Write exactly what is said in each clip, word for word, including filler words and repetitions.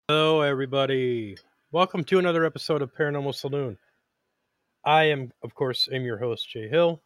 Hello, everybody. Welcome to another episode of Paranormal Saloon. I am, of course, am your host, Jay Hill,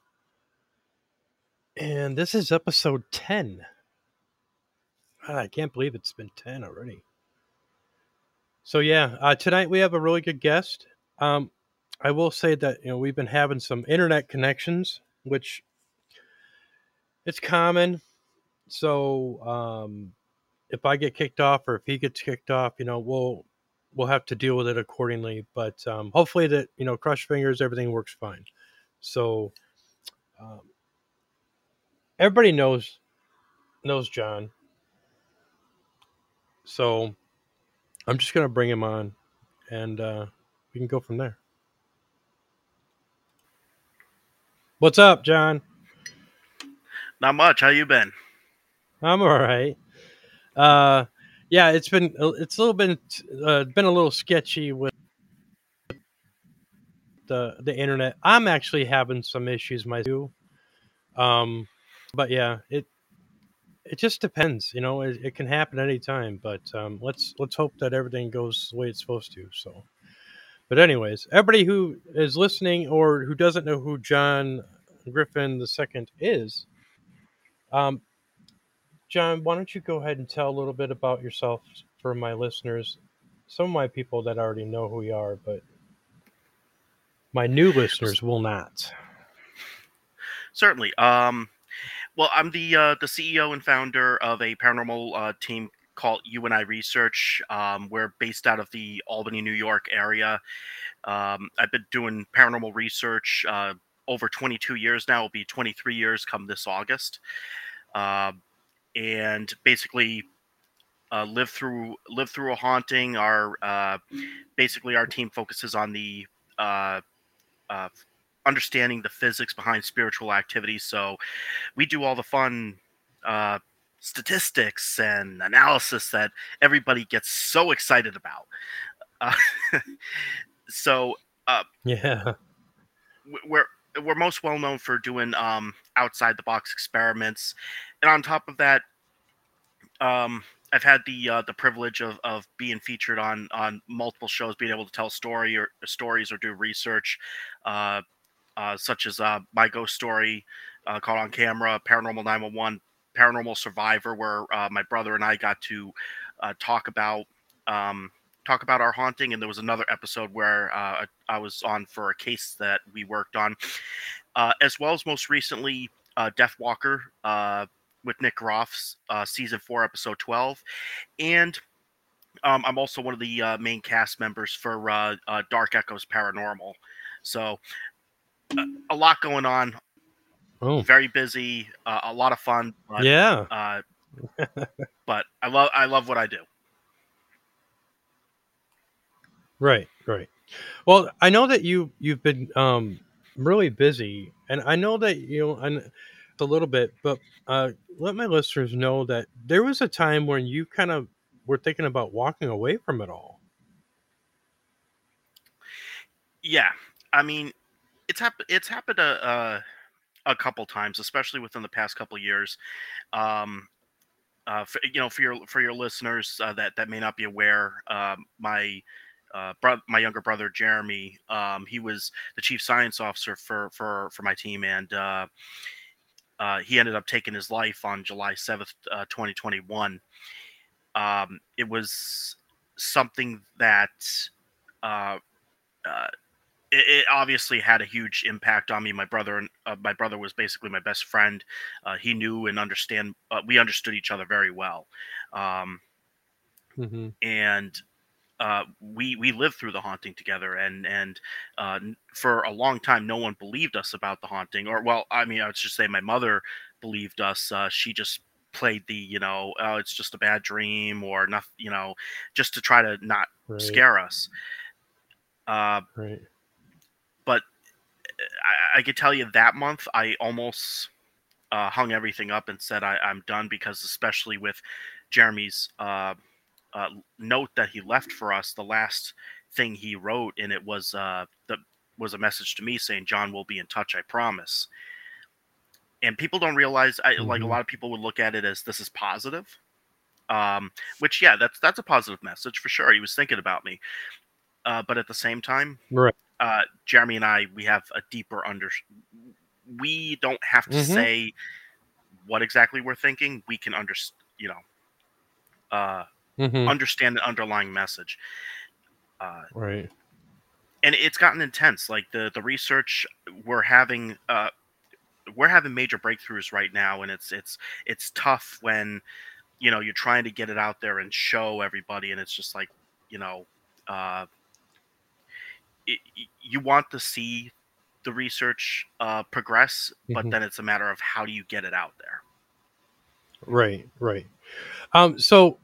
and this is episode ten. God, I can't believe it's been ten already. So yeah, uh, tonight we have a really good guest. Um, I will say that you know we've been having some internet connections, which it's common. So um, if I get kicked off or if he gets kicked off, you know we'll we'll have to deal with it accordingly. But um, hopefully that you know, crush fingers, everything works fine. So um, everybody knows knows John, so I'm just gonna bring him on, and uh, we can go from there. What's up, John? Not much. How you been? I'm all right. Uh, yeah, it's been it's a little bit uh, been a little sketchy with the the internet. I'm actually having some issues myself. Um, but yeah, it it just depends. You know, it, it can happen anytime. But um, let's let's hope that everything goes the way it's supposed to. So. But anyways, everybody who is listening or who doesn't know who John Griffin the Second is, um, John, why don't you go ahead and tell a little bit about yourself for my listeners? Some of my people that already know who you are, but my new listeners will not. Certainly. Um, well, I'm the uh, the C E O and founder of a paranormal uh, team called You and I Research. Um, we're based out of the Albany, New York area. Um, I've been doing paranormal research uh, over twenty-two years now. It'll be twenty-three years come this August. Uh, and basically uh, live through live through a haunting. Our uh, basically our team focuses on the uh, uh, understanding the physics behind spiritual activities. So we do all the fun uh, statistics and analysis that everybody gets so excited about. Uh, so uh, Yeah. we're we're most well known for doing um, outside the box experiments, and on top of that, um, I've had the uh, the privilege of, of being featured on on multiple shows, being able to tell story or stories or do research. Uh, uh, such as uh, My Ghost Story, uh, Caught on Camera, Paranormal nine one one, Paranormal Survivor, where uh, my brother and I got to uh, talk about um, talk about our haunting. And there was another episode where uh, I was on for a case that we worked on, uh, as well as most recently uh, Death Walker uh, with Nick Groff's uh, season four, episode twelve, and um, I'm also one of the uh, main cast members for uh, uh, Dark Echoes Paranormal. So a lot going on, Oh, very busy, uh, a lot of fun, but yeah. uh, but I love I love what I do. Right. Right. Well, I know that you you've been um, really busy, and I know that you know and a little bit, but uh, let my listeners know that there was a time when you kind of were thinking about walking away from it all. Yeah, I mean it's happened it's happened a uh, a couple times, especially within the past couple years. Um, uh, for, you know, for your for your listeners uh, that that may not be aware, um, my uh, bro- my younger brother Jeremy, um, he was the chief science officer for for for my team, and uh, uh, he ended up taking his life on July seventh, uh, twenty twenty-one. Um, it was something that uh, uh, it, it obviously had a huge impact on me. My brother and uh, my brother was basically my best friend. Uh, he knew and understand. Uh, we understood each other very well, um, Hmm. and uh, we we lived through the haunting together. And and uh, for a long time, no one believed us about the haunting. Or well, I mean, I would just say my mother believed us. Uh, she just played the you know, oh, it's just a bad dream or nothing, you know, just to try to not Right. scare us. Uh, Right. but I, I could tell you that month, I almost uh, hung everything up and said I, I'm done, because especially with Jeremy's uh, uh, note that he left for us, the last thing he wrote, and it was uh, the was a message to me saying, "John will be in touch, I promise." And people don't realize, I, like a Hmm. lot of people would look at it as this is positive, Um, which yeah, that's that's a positive message for sure. He was thinking about me, uh, but at the same time, Right. uh, Jeremy and I, we have a deeper under. We don't have to Mm-hmm. say what exactly we're thinking. We can under, you know, uh, Mm-hmm. understand the underlying message. Uh, Right. and it's gotten intense. Like the the research we're having, uh, we're having major breakthroughs right now, and it's it's it's tough when you know you're trying to get it out there and show everybody, and it's just like you know. Uh, it, you want to see the research uh, progress, but Mm-hmm. then it's a matter of how do you get it out there. Right. Right. Um. So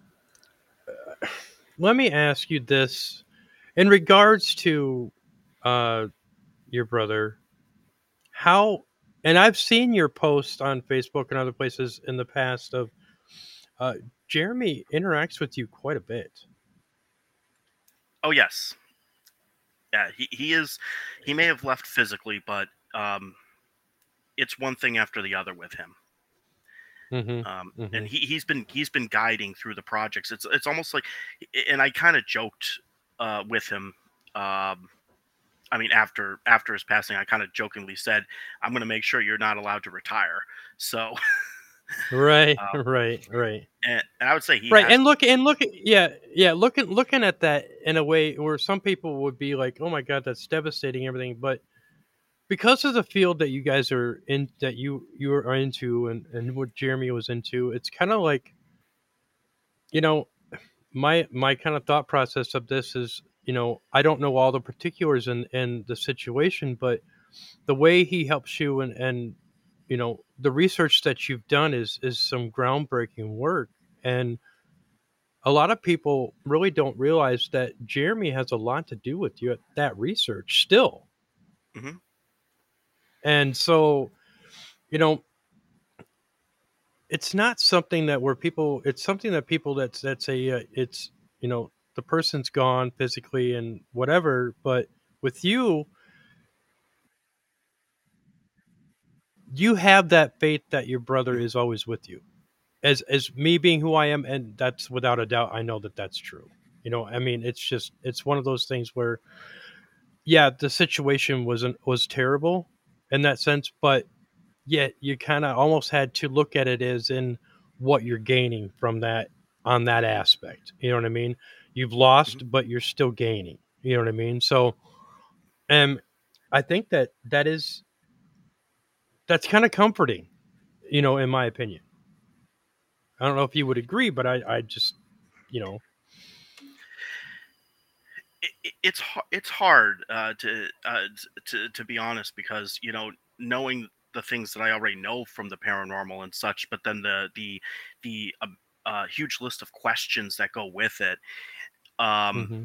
let me ask you this in regards to uh your brother. How and I've seen your post on Facebook and other places in the past of uh Jeremy interacts with you quite a bit. Oh yes, yeah, he, he is. He may have left physically, but um, it's one thing after the other with him. Mm-hmm. Um, and Mm-hmm. he he's been he's been guiding through the projects. It's it's almost like, and I kind of joked uh, with him. Um, I mean, after after his passing, I kind of jokingly said, "I'm going to make sure you're not allowed to retire." So, Right, uh, right, right. and, and I would say he Right, has. and look and look at yeah, yeah, looking looking at that in a way where some people would be like, "Oh my god, that's devastating," everything, but because of the field that you guys are in, that you you are into, and and what Jeremy was into, it's kind of like, you know, my my kind of thought process of this is, you know, I don't know all the particulars in in the situation, but the way he helps you, and and you know, the research that you've done is is some groundbreaking work, and a lot of people really don't realize that Jeremy has a lot to do with you at that research still. Mhm. And so, you know, it's not something that where people it's something that people that's that's a uh, it's, you know, the person's gone physically and whatever, but with you, you have that faith that your brother Mhm. is always with you. As as me being who I am, and that's without a doubt, I know that that's true. You know, I mean, it's just it's one of those things where yeah, the situation wasn't was terrible in that sense, but yet you kind of almost had to look at it as in what you're gaining from that on that aspect. You know what I mean? You've Mhm. lost, but you're still gaining. You know what I mean? So, um, I think that that is that's kind of comforting. You know, in my opinion, I don't know if you would agree, but I, I just, you know, It, it, it's har- it's hard uh, to uh, to to be honest because you know knowing the things that I already know from the paranormal and such, but then the the the uh, uh, huge list of questions that go with it. Um, hmm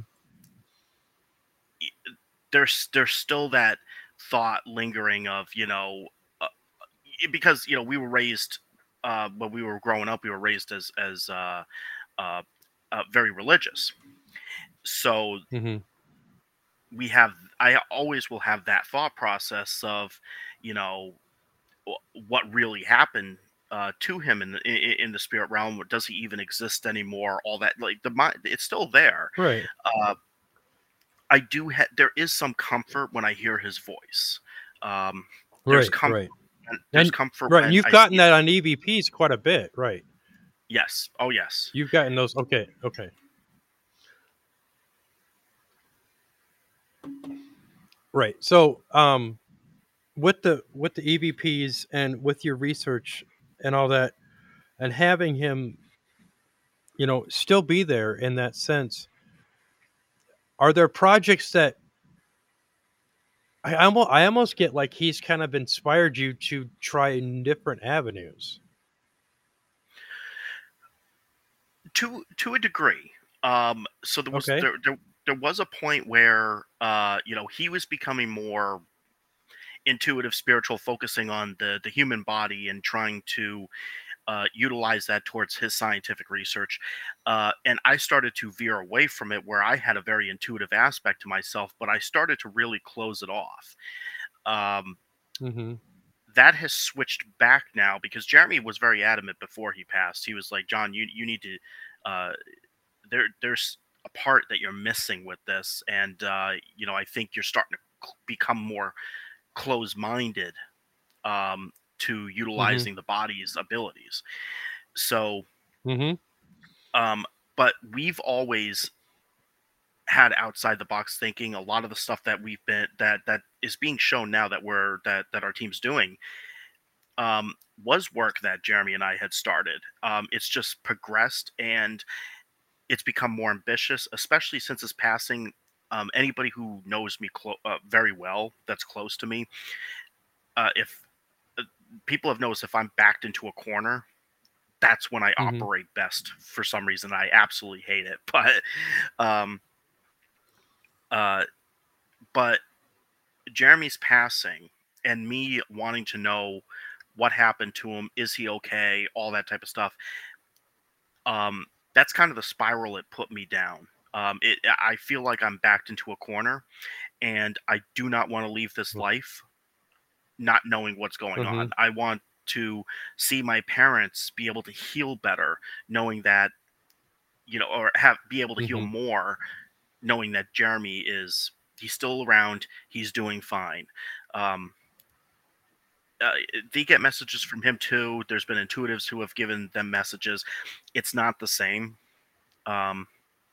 y- there's there's still that thought lingering of you know uh, y- because you know we were raised uh, when we were growing up we were raised as as uh, uh, uh, very religious, so hmm we have I always will have that thought process of, you know, wh- what really happened uh, to him in the in, in the spirit realm. Does he even exist anymore? All that, like the mind, it's still there. right, Uh, I do. Ha- there is some comfort when I hear his voice. Um, there's right, comfort. right, There's and comfort right, and when you've I see gotten it. that on E V Ps quite a bit, right? Yes. Oh yes. You've gotten those. Okay, okay. Right. So, um, with the with the E V Ps and with your research and all that, and having him, you know, still be there in that sense, are there projects that I almost I almost get like he's kind of inspired you to try different avenues? To to a degree. Um, so there was Okay. there there there was a point where uh, you know, he was becoming more intuitive spiritual, focusing on the the human body and trying to uh, utilize that towards his scientific research, uh, and I started to veer away from it where I had a very intuitive aspect to myself, but I started to really close it off. um, Mhm. that has switched back now because Jeremy was very adamant before he passed. He was like, John, you you need to uh, there there's a part that you're missing with this, and uh, you know I think you're starting to become more close-minded um, to Mm-hmm. utilizing the body's abilities. So, Mm-hmm. um, but we've always had outside the box thinking. A lot of the stuff that we've been that that is being shown now that we're that that our team's doing um, was work that Jeremy and I had started. Um, it's just progressed and it's become more ambitious, especially since his passing. Um, anybody who knows me clo- uh, very well, that's close to me, uh, if uh, people have noticed if I'm backed into a corner, that's when I Mm-hmm. operate best for some reason. I absolutely hate it, but um, uh, but Jeremy's passing and me wanting to know what happened to him, is he okay, all that type of stuff. Um, that's kind of the spiral it put me down. Um, it I feel like I'm backed into a corner, and I do not want to leave this life not knowing what's going Mm-hmm. on. I want to see my parents be able to heal better, knowing that you know, or have be able to heal Mm-hmm. more, knowing that Jeremy is he's still around, he's doing fine. Um, uh, they get messages from him too. There's been intuitives who have given them messages. It's not the same. Um,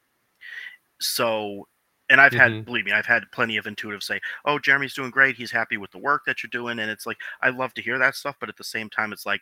so, and I've had, Mm-hmm. believe me, I've had plenty of intuitives say, "Oh, Jeremy's doing great. He's happy with the work that you're doing." And it's like I love to hear that stuff, but at the same time, it's like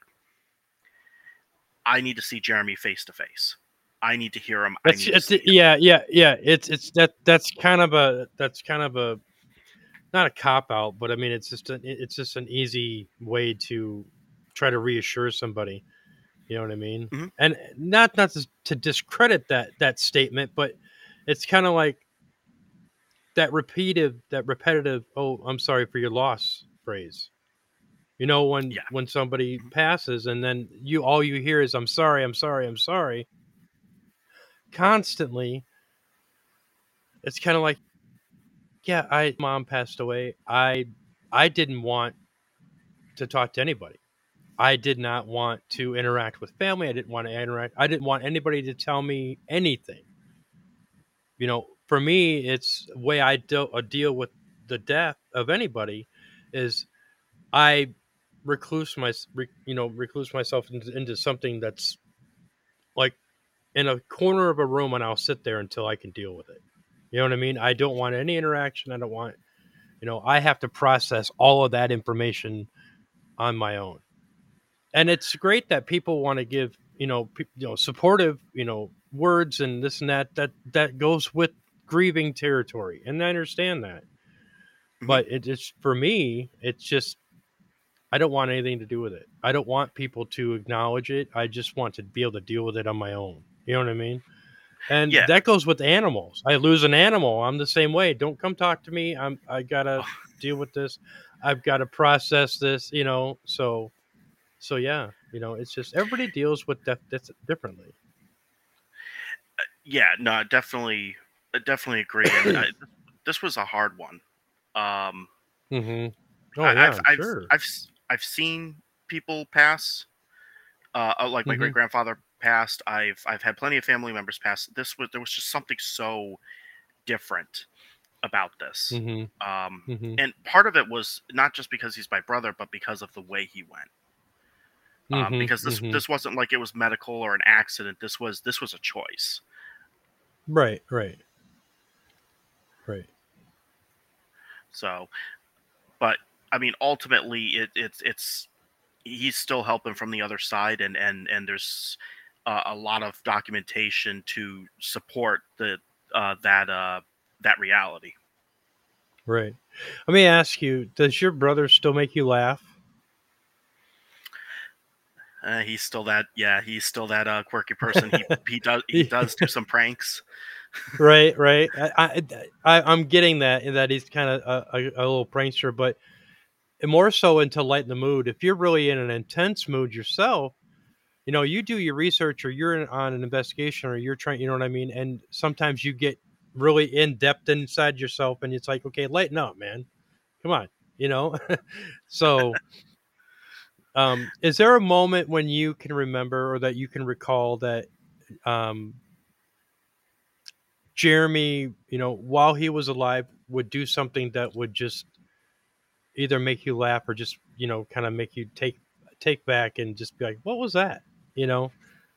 I need to see Jeremy face to face. I need to hear him. I That's need to it's see him. yeah, yeah, yeah. It's it's that that's kind of a that's kind of a not a cop out, but I mean it's just a, it's just an easy way to try to reassure somebody. You know what I mean? Hmm. And not not to, to discredit that that statement, but it's kind of like that repeated that repetitive. Oh, I'm sorry for your loss phrase. You know when Yeah. when somebody Mhm. passes and then you all you hear is I'm sorry, I'm sorry, I'm sorry constantly. It's kind of like yeah, I mom passed away. I I didn't want to talk to anybody. I did not want to interact with family. I didn't want to interact. I didn't want anybody to tell me anything. You know, for me, it's the way I do, uh, deal with the death of anybody is I recluse my, re, you know, recluse myself into, into something that's like in a corner of a room, and I'll sit there until I can deal with it. You know what I mean? I don't want any interaction. I don't want, you know, I have to process all of that information on my own. And it's great that people want to give you know pe- you know supportive you know words and this and that that that goes with grieving territory, and I understand that. Hmm. But it is for me, it's just I don't want anything to do with it. I don't want people to acknowledge it. I just want to be able to deal with it on my own. You know what I mean? And Yeah. that goes with animals. I lose an animal, I'm the same way. Don't come talk to me. I'm I gotta Oh, deal with this. I've got to process this. You know, so so yeah, you know, it's just everybody deals with death dis- differently. yeah. No, definitely, I definitely agree. And I, this was a hard one. Um, hmm Oh I, yeah, I've I'm I've sure. I've s- I've seen people pass. Uh, uh, like my hmm great grandfather passed. I've I've had plenty of family members pass. This was there was just something so different about this. hmm Um, hmm and part of it was not just because he's my brother, but because of the way he went. Um, hmm because this hmm this wasn't like it was medical or an accident. This was this was a choice. Right, right, right, So, but I mean, ultimately, it, it's it's he's still helping from the other side, and and and there's uh, a lot of documentation to support the uh, that uh, that reality. right. Let me ask you: does your brother still make you laugh? Uh, he's still that, yeah, he's still that uh, quirky person. He he does he does do some pranks. Right, right. I, I, I I'm getting that that he's kind of a, a, a little prankster, but more so into lighten the mood. If you're really in an intense mood yourself, you know, you do your research or you're in, on an investigation or you're trying, you know what I mean? And sometimes you get really in depth inside yourself and it's like, okay, lighten up, man. Come on, you know? So, Um, is there a moment when you can remember or that you can recall that um, Jeremy, you know, while he was alive, would do something that would just either make you laugh or just, you know, kind of make you take take back and just be like, "What was that?" You know?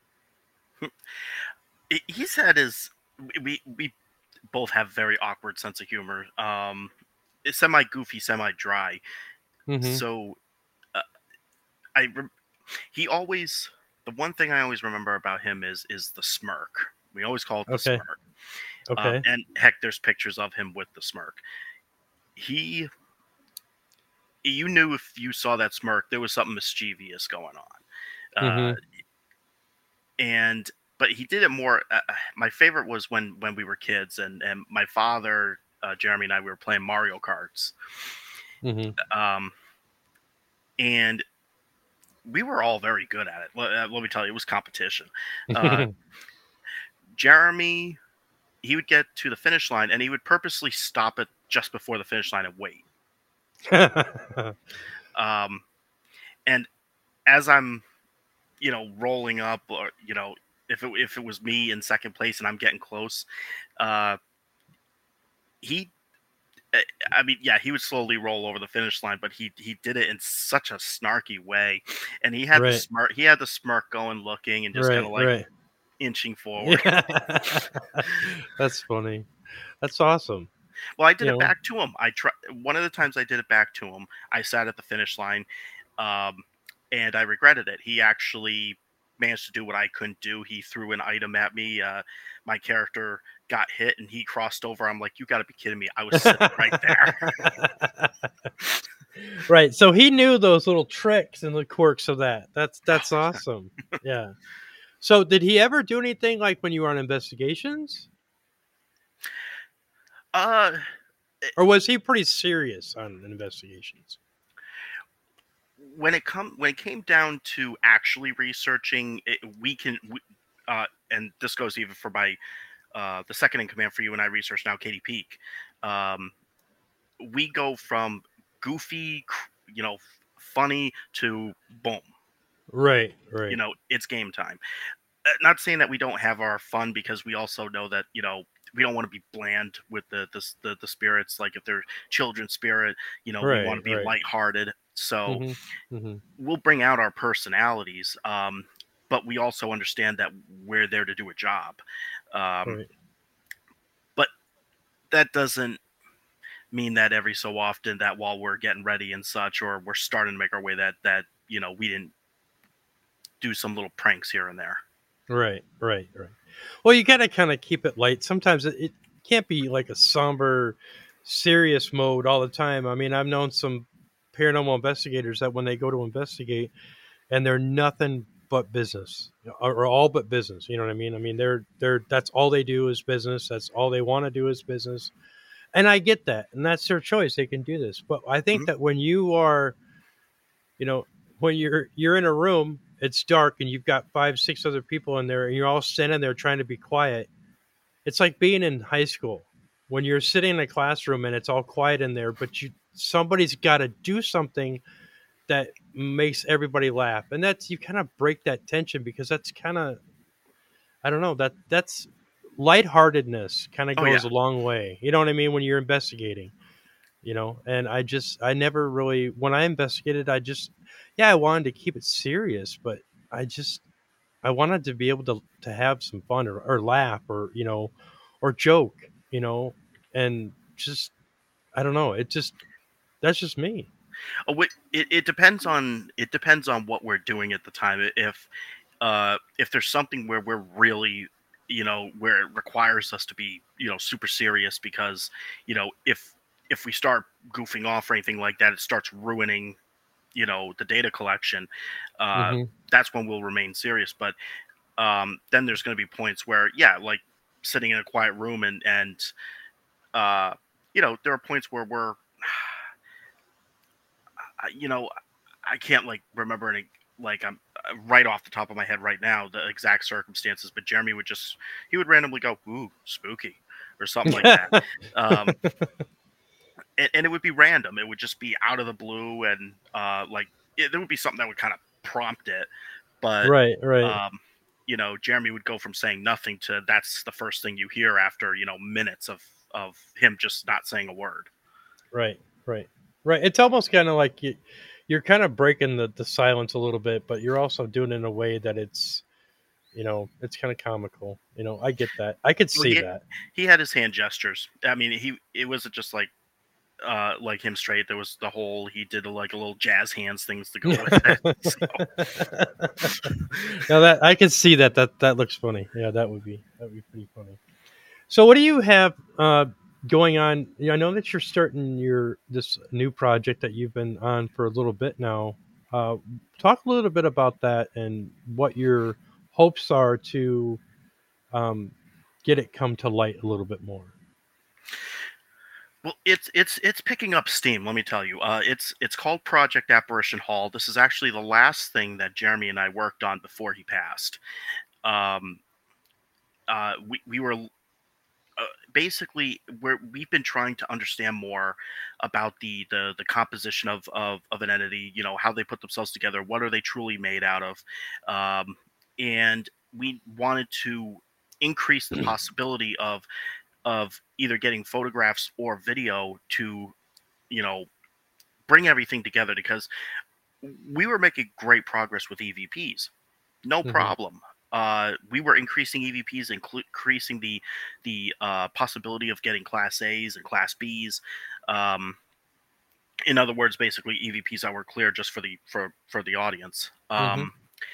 He- He's had his. We we both have very awkward sense of humor. Um, it's semi goofy, semi dry. Mhm. So uh, I rem- he always the one thing I always remember about him is is the smirk. We always call it the Okay. smirk. Um, Okay. and heck, there's pictures of him with the smirk. He, you knew if you saw that smirk, there was something mischievous going on. Uh, Mhm. and but he did it more. Uh, my favorite was when when we were kids, and and my father, uh, Jeremy, and I we were playing Mario Karts. Mhm. Um, and we were all very good at it. Let, uh, let me tell you, it was competition. Uh, Jeremy, he would get to the finish line, and he would purposely stop it just before the finish line and wait. Um, and as I'm, you know, rolling up, or you know, if it if it was me in second place and I'm getting close, uh, he, uh, I mean, yeah, he would slowly roll over the finish line, but he he did it in such a snarky way, and he had the Right. smirk, he had the smirk going, looking, and just kind Right, of like right. inching forward. Yeah. That's funny. That's awesome. Well, I did You it know? back to him. I try one of the times I did it back to him. I sat at the finish line, um, and I regretted it. He actually managed to do what I couldn't do. He threw an item at me. Uh, my character got hit, and he crossed over. I'm like, "You got to be kidding me!" I was sitting right there. Right, so he knew those little tricks and the quirks of that. That's that's Oh, awesome. Yeah. So, did he ever do anything, like, when you were on investigations? uh, Or was he pretty serious on investigations? when it come when it came down to actually researching, it, we can. We, uh, and this goes even for my uh, the second in command for you and I research now, Katie Peak. Um, we go from goofy, you know, funny to boom. Right, You right. know, it's game time. Uh, Not saying that we don't have our fun, because we also know that, you know, we don't want to be bland with the the the, the spirits. Like if they're children spirit, you know, we want Right, to be right. lighthearted. So Mhm, mhm. we'll bring out our personalities, um, but we also understand that we're there to do a job. Um, Right. but that doesn't mean that every so often, that while we're getting ready and such, or we're starting to make our way, that that you know we didn't do some little pranks here and there. Right, right, right. Well, you gotta kinda keep it light. Sometimes it it can't be like a somber, serious mode all the time. I mean, I've known some paranormal investigators that when they go to investigate and they're nothing but business, or or all but business, you know what I mean? I mean, they're they're that's all they do is business, that's all they wanna do is business, and I get that, and that's their choice, they can do this, but I think Mhm. that when you are, you know, when you're you're in a room, it's dark, and you've got five, six other people in there, and you're all standing there trying to be quiet. It's like being in high school when you're sitting in a classroom and it's all quiet in there, but you somebody's gotta do something that makes everybody laugh, and that's you kinda break that tension because that's kinda I don't know, that that's lightheartedness kinda Oh yeah. goes a long way, you know what I mean, when you're investigating, you know, and I just I never really when I investigated, I just yeah, I wanted to keep it serious, but I just I wanted to be able to to have some fun or, or laugh or you know or joke, you know, and just I don't know. It just that's just me. Oh, wait, it, it depends on it depends on what we're doing at the time. If uh if there's something where we're really, you know, where it requires us to be, you know, super serious, because you know, if if we start goofing off or anything like that, it starts ruining, you know, the data collection. uh Hmm. that's when we'll remain serious. But um then there's going to be points where, yeah, like sitting in a quiet room, and and uh you know, there are points where we're I- you know, I can't like remember any, like I'm uh, right off the top of my head right now the exact circumstances, but Jeremy would just he would randomly go, "Ooh, spooky," or something like that. Um, and, and it would be random. It would just be out of the blue, and uh, like it, there would be something that would kind of prompt it, but Right, right, um, you know, Jeremy would go from saying nothing to that's the first thing you hear after you know minutes of of him just not saying a word. right, right, right. It's almost kind of like you, you're kind of breaking the the silence a little bit, but you're also doing it in a way that it's, you know, it's kind of comical. You know, I get that. I could Well, see he that. he had his hand gestures. I mean, he it wasn't just like uh like him straight. There was the whole he did like a little jazz hands things to go Now with it. So, that I can see that that that looks funny. Yeah, that would be that would be pretty funny. So, what do you have uh, going on? Yeah, I know that you're starting your this new project that you've been on for a little bit now. Uh, Talk a little bit about that and what your hopes are to um, get it come to light a little bit more. well, it's it's it's picking up steam. Let me tell you. Uh, it's it's called Project Apparition Hall. This is actually the last thing that Jeremy and I worked on before he passed. Um, uh, we we were uh, basically we're we've been trying to understand more about the the the composition of of of an entity. You know how they put themselves together. What are they truly made out of? Um, and we wanted to increase the possibility of of either getting photographs or video to you know bring everything together because we were making great progress with E V Ps, no Hmm. problem. Uh, we were increasing E V Ps, inclu- increasing the the uh, possibility of getting Class A's and Class B's. Um, in other words, basically E V Ps that were clear just for the for for the audience. Hmm. Um,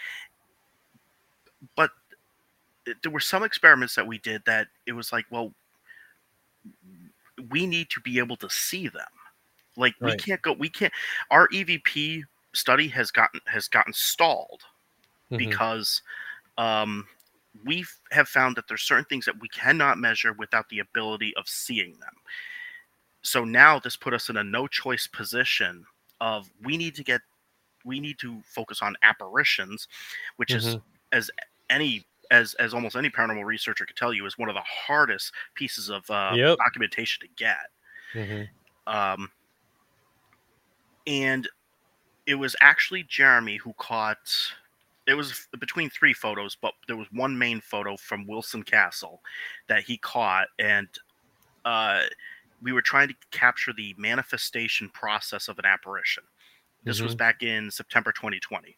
but there were some experiments that we did that it was like, well, we need to be able to see them. Like we Right. can't go, we can't. Our E V P study has gotten has gotten stalled Hmm. because um, we have found that there's certain things that we cannot measure without the ability of seeing them. So now this put us in a no choice position of we need to get we need to focus on apparitions, which is Hmm. as any as as almost any paranormal researcher could tell you is one of the hardest pieces of uh, Yep. documentation to get. Hmm. Um, and it was actually Jeremy who caught. It was between three photos, but there was one main photo from Wilson Castle that he caught, and uh, we were trying to capture the manifestation process of an apparition. This was Hmm. back in September twenty twenty,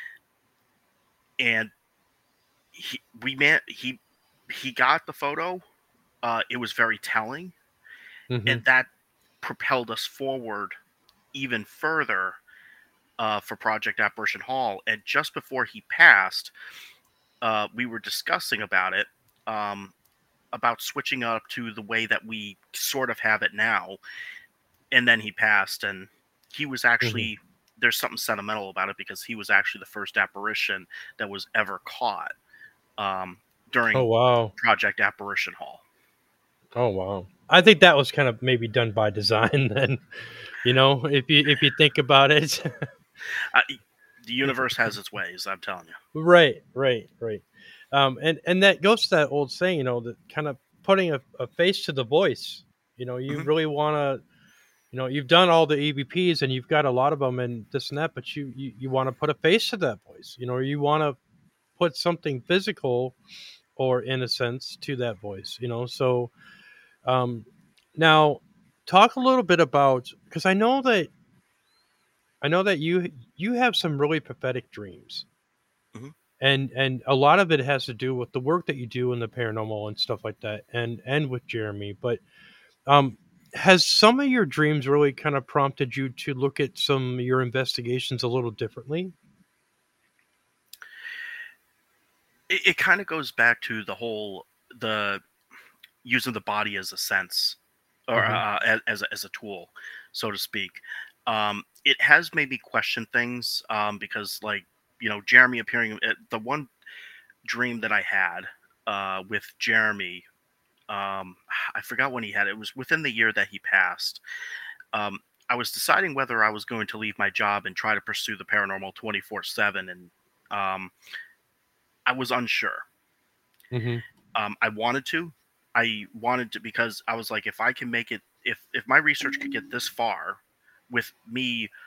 and he we man he he got the photo. Uh, it was very telling, Hmm. and that propelled us forward even further uh, for Project Apparition Hall. And just before he passed, uh, we were discussing about it, um, about switching up to the way that we sort of have it now. And then he passed, and he was Hmm. actually there's something sentimental about it because he was actually the first apparition that was ever caught um, Oh during wow. Project Apparition Hall. Oh wow. I think that was kind of maybe done by design then. You know, if you if you think about it. Uh, the universe has its ways, I'm telling you. Right, right, right. Um, and and that goes to that old saying, you know, that kind of putting a, a face to the voice. You know, you Hmm. really want to, you know, you've done all the E V Ps and you've got a lot of them and this and that, but you you, you want to put a face to that voice. You know, you want to put something physical or in a sense to that voice. You know, so um, now talk a little bit about because I know that I know that you you have some really prophetic dreams. Hmm. And and a lot of it has to do with the work that you do in the paranormal and stuff like that, and and with Jeremy. But um, has some of your dreams really kind of prompted you to look at some of your investigations a little differently? It, it kind of goes back to the whole the using the body as a sense or Hmm. uh, as as a, as a tool, so to speak. Um, it has made me question things um, because, like you know, Jeremy appearing at the one dream that I had uh, with Jeremy. Um, I forgot when he had it. It was within the year that he passed. Um, I was deciding whether I was going to leave my job and try to pursue the paranormal twenty-four seven, and um, I was unsure. Hmm. Um, I wanted to. I wanted to because I was like, if I can make it, if if my research could get this far, with me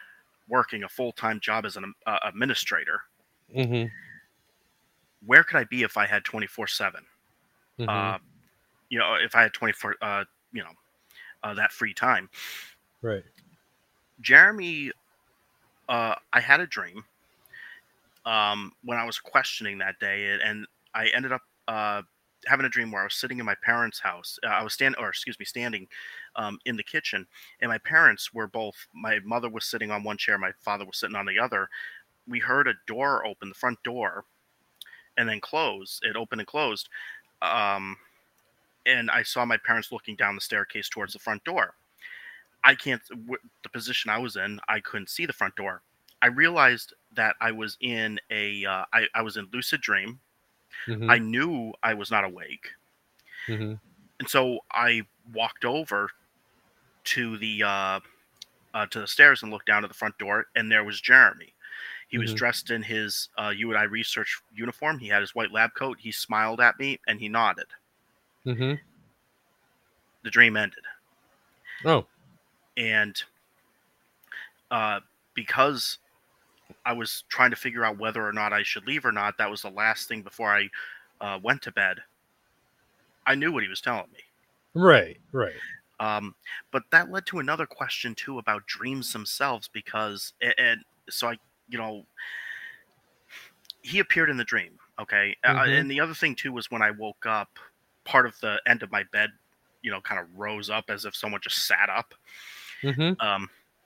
working a full-time job as an uh, administrator. Mhm. Where could I be if I had twenty-four seven? Mhm. Uh, you know, if I had twenty-four, uh, you know, uh, that free time. Right. Jeremy, uh, I had a dream um, when I was questioning that day, and, and I ended up uh, having a dream where I was sitting in my parents' house. Uh, I was standing, or excuse me, standing um, in the kitchen, and my parents were both. My mother was sitting on one chair, my father was sitting on the other. We heard a door open, the front door, and then close. It opened and closed, um, and I saw my parents looking down the staircase towards the front door. I can't. W- the position I was in, I couldn't see the front door. I realized that I was in a. Uh, I, I was in lucid dream. I Mhm. knew I was not awake, Mhm. and so I walked over to the uh, uh, to the stairs and looked down at the front door, and there was Jeremy. He was Mhm. dressed in his uh, U and I research uniform. He had his white lab coat. He smiled at me and he nodded. Mhm. The dream ended, Oh. and uh, because I was trying to figure out whether or not I should leave or not, that was the last thing before I uh, went to bed. I knew what he was telling me. Right. Right. Um, but that led to another question too about dreams themselves, because a- and so I, you know, he appeared in the dream. Okay, uh, Mhm. and the other thing too was when I woke up, part of the end of my bed, you know, kind of rose up as if someone just sat up. Mhm. Um,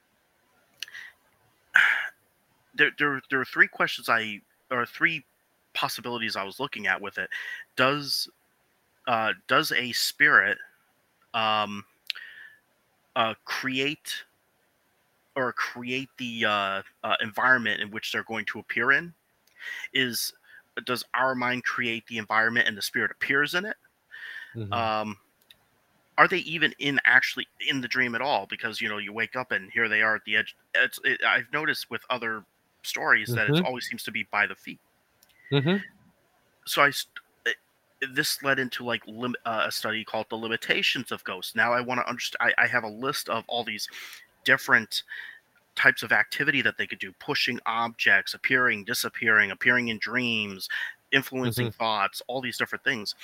there, there, there are three questions I, or three possibilities I was looking at with it. Does, uh, does a spirit, um, uh, create or create the uh, uh, environment in which they're going to appear in? Is does our mind create the environment and the spirit appears in it? Mhm. Um, are they even in actually in the dream at all? Because you know you wake up and here they are at the edge. It's, it, I've noticed with other stories that it Mhm. always seems to be by the feet. Mhm. So I st- it- this led into like lim- uh, a study called the limitations of ghosts. Now I want to understand. I, I have a list of all these different types of activity that they could do: pushing objects, appearing, disappearing, appearing in dreams, influencing Mhm. thoughts, all these different things.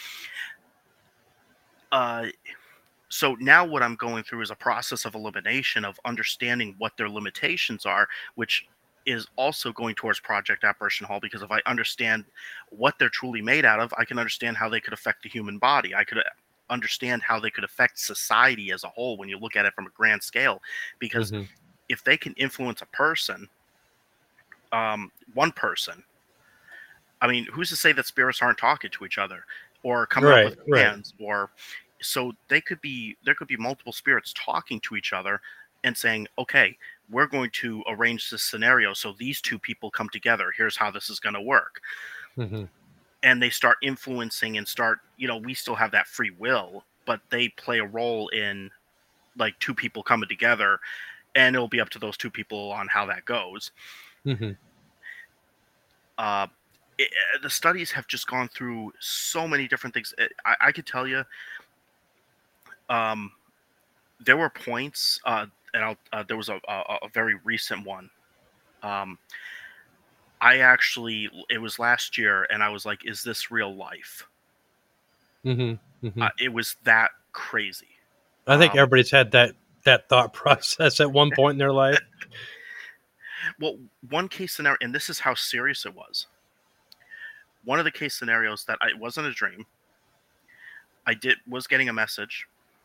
Uh, so now what I'm going through is a process of elimination of understanding what their limitations are, which is also going towards Project Apparition Hall, because if I understand what they're truly made out of, I can understand how they could affect the human body. I could uh, understand how they could affect society as a whole when you look at it from a grand scale. Because Mhm. if they can influence a person, um, one person, I mean, who's to say that spirits aren't talking to each other or coming up Right. with Right. plans? Or so they could be, there could be multiple spirits talking to each other and saying, okay, we're going to arrange this scenario so these two people come together. Here's how this is going to work. Mhm. And they start influencing and start, you know, we still have that free will, but they play a role in like two people coming together, and it'll be up to those two people on how that goes. Mhm. Uh, it, the studies have just gone through so many different things. I, I could tell you, um, there were points, uh, and I'll, uh, there was a, a, a very recent one. Um, I actually, it was last year, and I was like, "Is this real life?" Mhm. Uh, Mhm. it was that crazy. I think Um, everybody's had that that thought process at one point in their life. well, one case scenario, and this is how serious it was. One of the case scenarios that I, it wasn't a dream. I did was getting a message,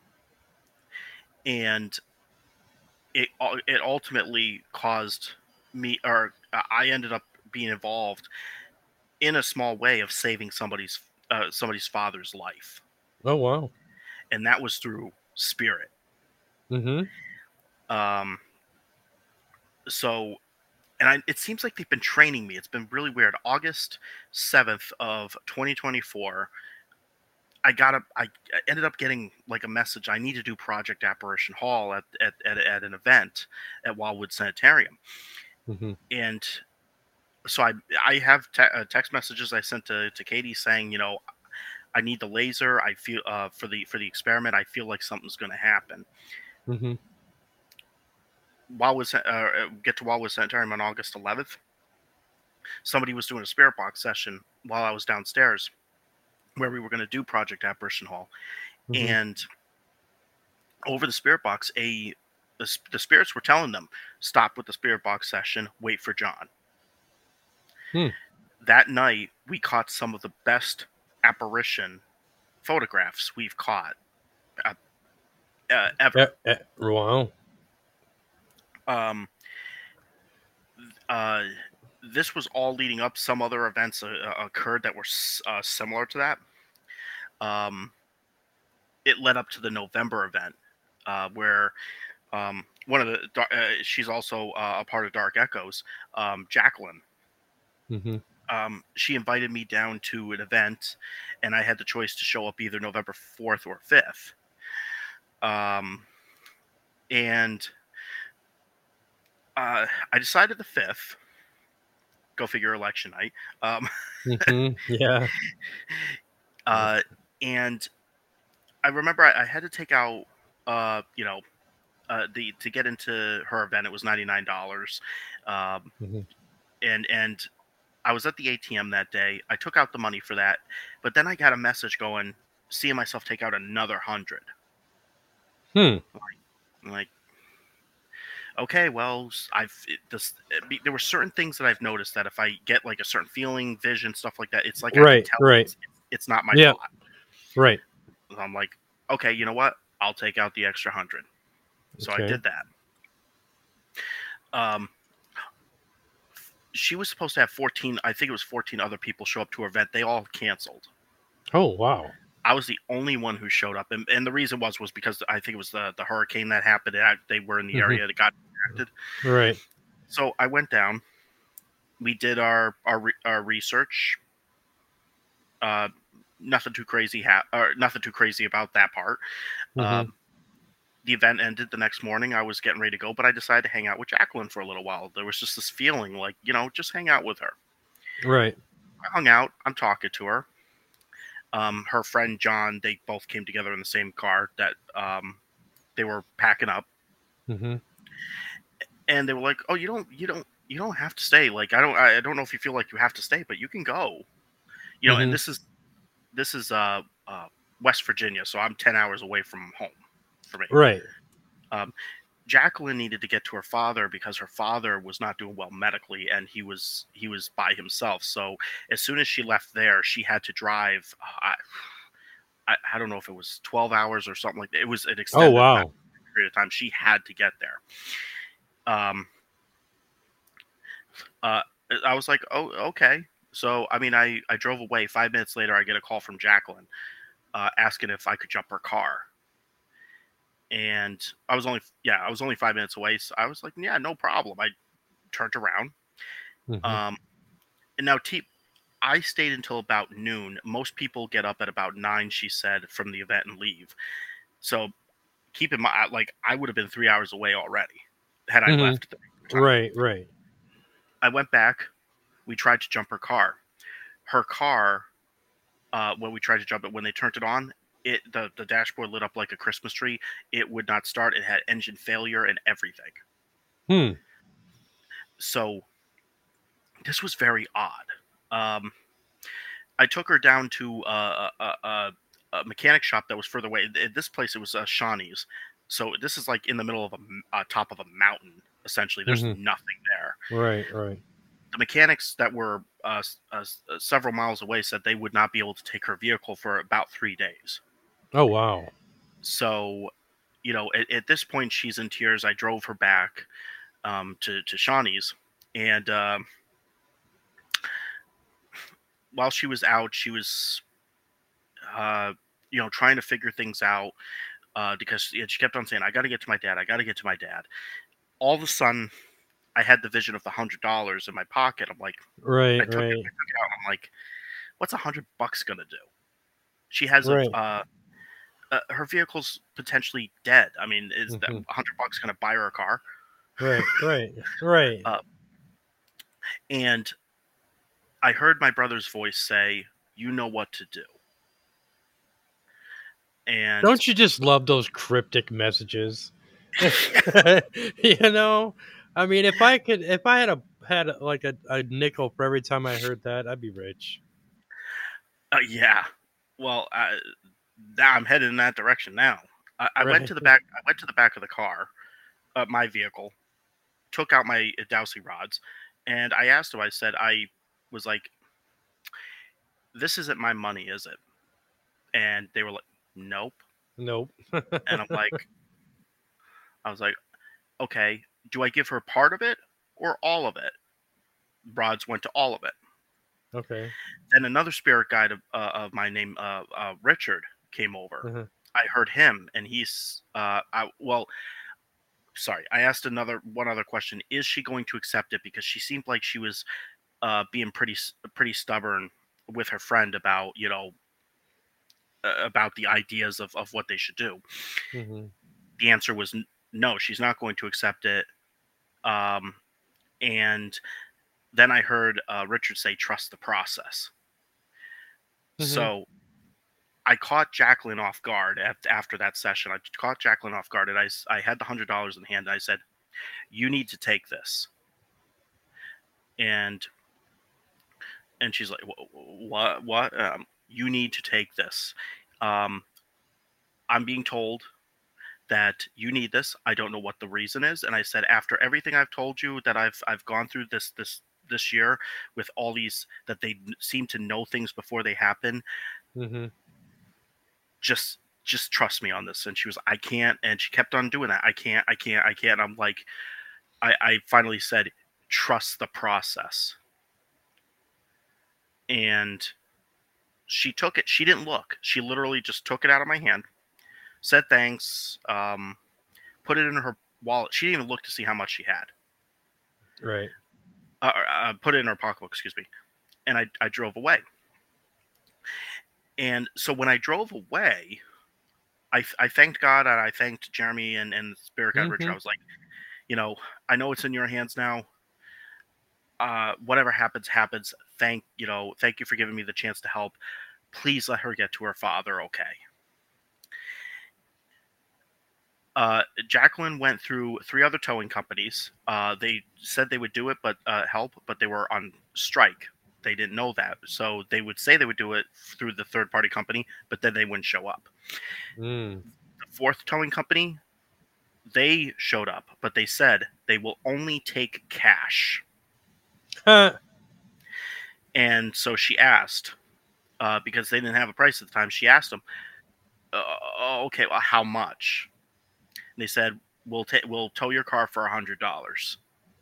and it ul- it ultimately caused me, or uh, I ended up being involved in a small way of saving somebody's uh, somebody's father's life, Oh wow. and that was through spirit. Mhm. Um, so, and I, it seems like they've been training me. It's been really weird. August seventh of twenty twenty-four, I got a, I ended up getting like a message. I need to do Project Apparition Hall at at, at, at an event at Wildwood Sanitarium, Mhm. and so I I have te- uh, text messages I sent to, to Katie saying, you know, I need the laser. I feel uh, for the for the experiment. I feel like something's going to happen. Mhm. Wildwood, uh, get to Wildwood Sanitarium on August eleventh. Somebody was doing a spirit box session while I was downstairs, where we were going to do Project Apparition Hall, Mm-hmm. and over the spirit box, a the, the spirits were telling them, stop with the spirit box session, wait for John. Hmm. That night, we caught some of the best apparition photographs we've caught uh, uh, ever. Eh, eh, wow. Um, uh, this was all leading up. Some other events uh, uh, occurred that were uh, similar to that. Um, it led up to the November event, uh, where um, one of the uh, she's also uh, a part of Dark Echoes, um, Jacqueline. Mm-hmm. Um, she invited me down to an event, and I had the choice to show up either November fourth or fifth. Um, and uh, I decided the fifth. Go figure, election night. Um, Mm-hmm. Yeah. uh, and I remember I, I had to take out, uh, you know, uh, the to get into her event. It was ninety nine dollars, um, Mm-hmm. and and I was at the A T M that day. I took out the money for that, but then I got a message going, seeing myself take out another hundred. Hmm. I'm like, okay, well, I've it, this. It, there were certain things that I've noticed that if I get like a certain feeling, vision, stuff like that, it's like I can Right. tell Right. it's it's not my Yeah. thought. Right. So I'm like, okay, you know what? I'll take out the extra hundred. So I Okay. did that. Um, she was supposed to have fourteen. I think it was fourteen other people show up to her event. They all canceled. Oh wow. I was the only one who showed up, and, and the reason was was because I think it was the the hurricane that happened. They were in the Mm-hmm. area that got impacted. Right. So I went down. We did our our, our research. Uh, nothing too crazy. Ha- or nothing too crazy about that part. Mm-hmm. Um, the event ended the next morning. I was getting ready to go, but I decided to hang out with Jacqueline for a little while. There was just this feeling like, you know, just hang out with her. Right. I hung out. I'm talking to her. Um, her friend John, they both came together in the same car that um, they were packing up, Mm-hmm. and they were like, "Oh, you don't, you don't, you don't have to stay. Like, I don't, I don't know if you feel like you have to stay, but you can go. You know." And Mm-hmm. this is, this is uh, uh, West Virginia, so I'm ten hours away from home for me. Right. Um, Jacqueline needed to get to her father because her father was not doing well medically, and he was he was by himself. So as soon as she left there, she had to drive. Uh, I, I I don't know if it was twelve hours or something like that. It was an Oh extended wow. period of time. She had to get there. Um, uh, I was like, oh, okay. So I mean, I I drove away. Five minutes later, I get a call from Jacqueline uh, asking if I could jump her car. And I was only yeah, I was only five minutes away. So I was like, yeah, no problem. I turned around. Mm-hmm. Um, and now, T, I stayed until about noon. Most people get up at about nine, she said, from the event and leave. So keep in mind, like, I would have been three hours away already had I Mm-hmm. left at the time. Right. Right. I went back. We tried to jump her car. Her car, uh, when we tried to jump it, when they turned it on, it the, the dashboard lit up like a Christmas tree. It would not start. It had engine failure and everything. Hmm. So this was very odd. Um, I took her down to uh, a, a, a mechanic shop that was further away. At this place, it was uh, Shawnee's. So this is like in the middle of a uh, top of a mountain. Essentially, there's Mm-hmm. nothing there. Right. Right. The mechanics that were uh, uh, several miles away said they would not be able to take her vehicle for about three days. Oh wow. So, you know, at, at this point, she's in tears. I drove her back um, to to Shawnee's, and uh, while she was out, she was, uh, you know, trying to figure things out. Uh, because she kept on saying, "I got to get to my dad. I got to get to my dad." All of a sudden, I had the vision of the hundred dollars in my pocket. I'm like, I Right. took it, I Right. took it out. I'm like, what's a hundred bucks gonna do? She has a, Right. uh, uh, her vehicle's potentially dead. I mean, is that Mm-hmm. a hundred bucks gonna buy her a car? Right. Right. Right. Uh, and I heard my brother's voice say, "You know what to do." And Don't you just love those cryptic messages? You know, I mean, if I could, if I had a had a, like a, a nickel for every time I heard that, I'd be rich. Uh, yeah. Well, uh, now I'm headed in that direction now. I, I went Right. to the back. I went to the back of the car, uh, my vehicle, took out my dowsing rods, and I asked him. I said, I was like, "This isn't my money, is it?" And they were like, "Nope." Nope. And I'm like, I was like, "Okay, do I give her part of it or all of it?" Rods went to all of it. Okay. Then another spirit guide of, uh, of my name, uh, uh, Richard, came over. Uh-huh. I heard him, and he's, uh, I, well, sorry, I asked another one other question: is she going to accept it? Because she seemed like she was uh, being pretty s- pretty stubborn with her friend about, you know, uh, about the ideas of, of what they should do. Hmm. The answer was n- no, she's not going to accept it. Um, and then I heard uh, Richard say, "Trust the process." Hmm. So I caught Jacqueline off guard after, after that session. I caught Jacqueline off guard, and I, s- I had the hundred dollars in hand. And I said, "You need to take this." And and she's like, "What? What? Um, you need to take this. Um, I'm being told that you need this. I don't know what the reason is." And I said, "After everything I've told you that I've I've gone through this this this year with all these that they seem to know things before they happen, Hmm. just." Just trust me on this. And she was, I can't. And she kept on doing that. I can't, I can't, I can't. I'm like, I, I finally said, trust the process. And she took it. She didn't look. She literally just took it out of my hand, said thanks, um, put it in her wallet. She didn't even look to see how much she had. Right. Uh, uh, put it in her pocketbook, excuse me. And I, I drove away. And so when I drove away, I, I thanked God and I thanked Jeremy and, and Spirit Guide Richard. I Hmm. was like, you know, I know it's in your hands now. Uh, whatever happens, happens. Thank you know, thank you for giving me the chance to help. Please let her get to her father, okay? Uh, Jacqueline went through three other towing companies. Uh, they said they would do it, but uh, help, but they were on strike. They didn't know that, so they would say they would do it through the third party company, but then they wouldn't show up. Mm. The fourth towing company, they showed up, but they said they will only take cash. Huh. And so she asked, uh, because they didn't have a price at the time. She asked them, uh, "Okay, well, how much?" And they said, "We'll ta- we'll tow your car for a hundred dollars."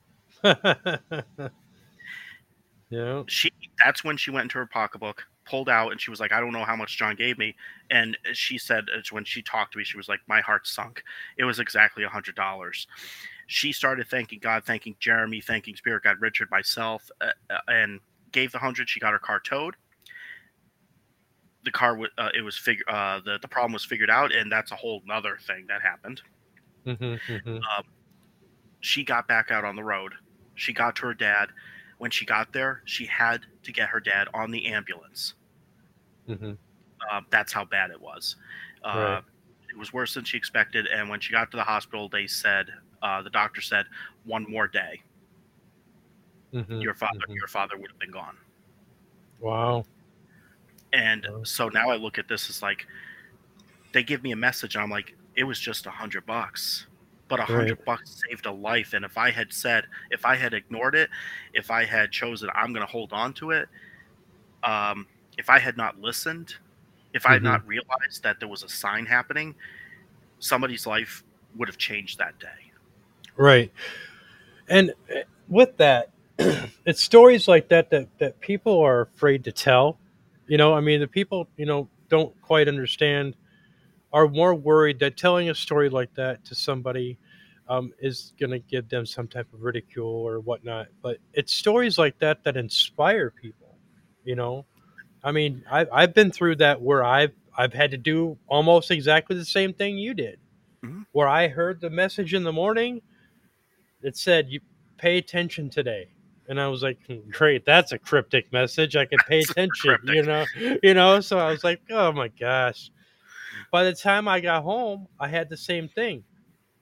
Yeah. She That's when she went into her pocketbook, pulled out, and she was like, "I don't know how much John gave me." And she said, it's when she talked to me, she was like, "My heart sunk. It was exactly a hundred dollars." She started thanking God, thanking Jeremy, thanking Spirit God Richard, myself, uh, uh, and gave the hundred. She got her car towed. The car, uh, it was figured. Uh, the the problem was figured out, and that's a whole nother thing that happened. Hmm. Hmm. Um, she got back out on the road. She got to her dad. When she got there, she had to get her dad on the ambulance. Hmm. Uh, that's how bad it was. Uh, Right. it was worse than she expected. And when she got to the hospital, they said, uh, the doctor said, one more day, Hmm. your father, Hmm. your father would have been gone. Wow. And Wow. so now I look at this as like, they give me a message, and I'm like, it was just a hundred bucks, but a Right. hundred bucks saved a life. And if I had said, if I had ignored it, if I had chosen, I'm going to hold on to it, um, if I had not listened, if I had Hmm. not realized that there was a sign happening, somebody's life would have changed that day. Right. And uh, with that, it's stories like that that that people are afraid to tell. You know, I mean, the people, you know, don't quite understand, are more worried that telling a story like that to somebody um, is going to give them some type of ridicule or whatnot. But it's stories like that that inspire people. You know, I mean, I've I've been through that where I've I've had to do almost exactly the same thing you did, Mm-hmm. where I heard the message in the morning that said, "You pay attention today." And I was like, "Hmm, great, that's a cryptic message. I can pay Super attention, cryptic. you know, you know. So I was like, "Oh my gosh." By the time I got home, I had the same thing.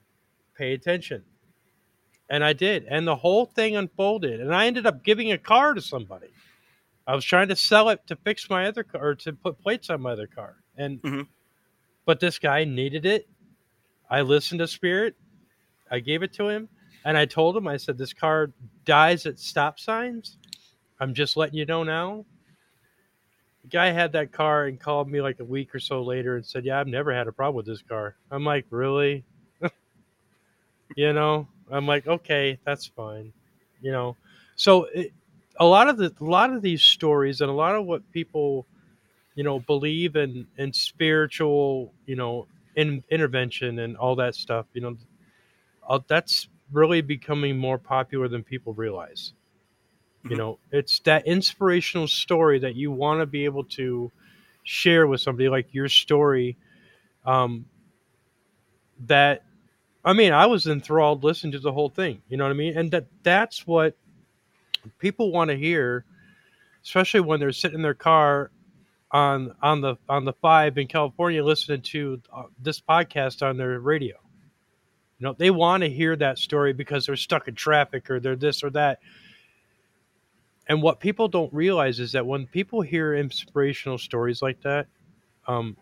pay attention. And I did. And the whole thing unfolded. And I ended up giving a car to somebody. I was trying to sell it to fix my other car or to put plates on my other car. And Mm-hmm. but this guy needed it. I listened to Spirit. I gave it to him. And I told him, I said, this car dies at stop signs. I'm just letting you know now. The guy had that car and called me like a week or so later and said, yeah, I've never had a problem with this car. I'm like, really? You know, I'm like, okay, that's fine. You know, so it, a lot of the a lot of these stories and a lot of what people, you know, believe in in spiritual, you know, in intervention and all that stuff, you know, uh, that's really becoming more popular than people realize. You Mm-hmm. know, it's that inspirational story that you want to be able to share with somebody, like your story. Um, that I mean, I was enthralled listening to the whole thing. You know what I mean? And that that's what people want to hear, especially when they're sitting in their car on on the on the five in California listening to uh, this podcast on their radio. You know, they want to hear that story because they're stuck in traffic or they're this or that. And what people don't realize is that when people hear inspirational stories like that, um,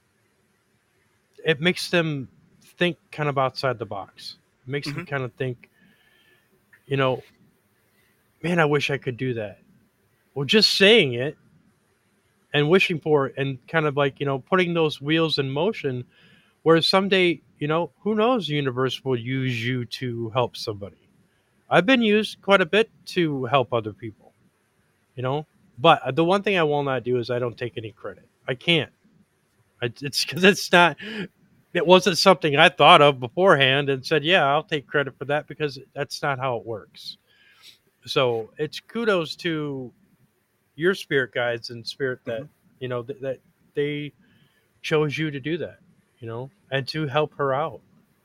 it makes them think kind of outside the box. It makes them Mm-hmm. kind of think, you know, man, I wish I could do that. Well, just saying it and wishing for it and kind of like, you know, putting those wheels in motion where someday, you know, who knows, the universe will use you to help somebody. I've been used quite a bit to help other people, you know, but the one thing I will not do is I don't take any credit. I can't. I, it's because it's not, it wasn't something I thought of beforehand and said, yeah, I'll take credit for that because that's not how it works. So it's kudos to your spirit guides and spirit that, Mm-hmm. you know, th- that they chose you to do that, you know, and to help her out.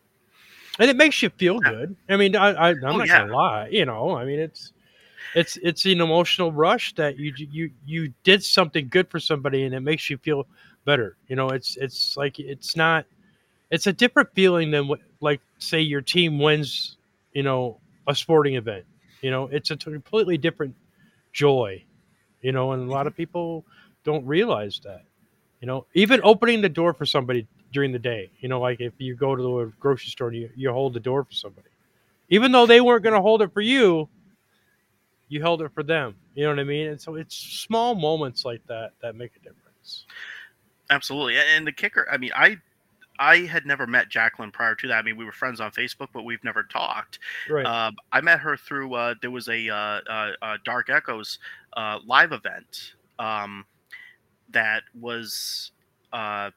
And it makes you feel Yeah. good. I mean, I, I I'm Oh not yeah. gonna lie, you know. I mean, it's it's it's an emotional rush that you you you did something good for somebody, and it makes you feel better. You know, it's it's like it's not it's a different feeling than what like say your team wins, you know, a sporting event. You know, it's a completely different joy. You know, and a lot Mm-hmm. of people don't realize that. You know, even opening the door for somebody during the day. You know, like if you go to the grocery store and you, you hold the door for somebody, even though they weren't going to hold it for you, you held it for them. You know what I mean? And so it's small moments like that that make a difference. Absolutely. And the kicker, I mean, I I had never met Jacqueline prior to that. I mean, we were friends on Facebook, but we've never talked. Right. Uh, I met her through uh, there was a uh, uh, uh, Dark Echoes uh, live event um, that was uh,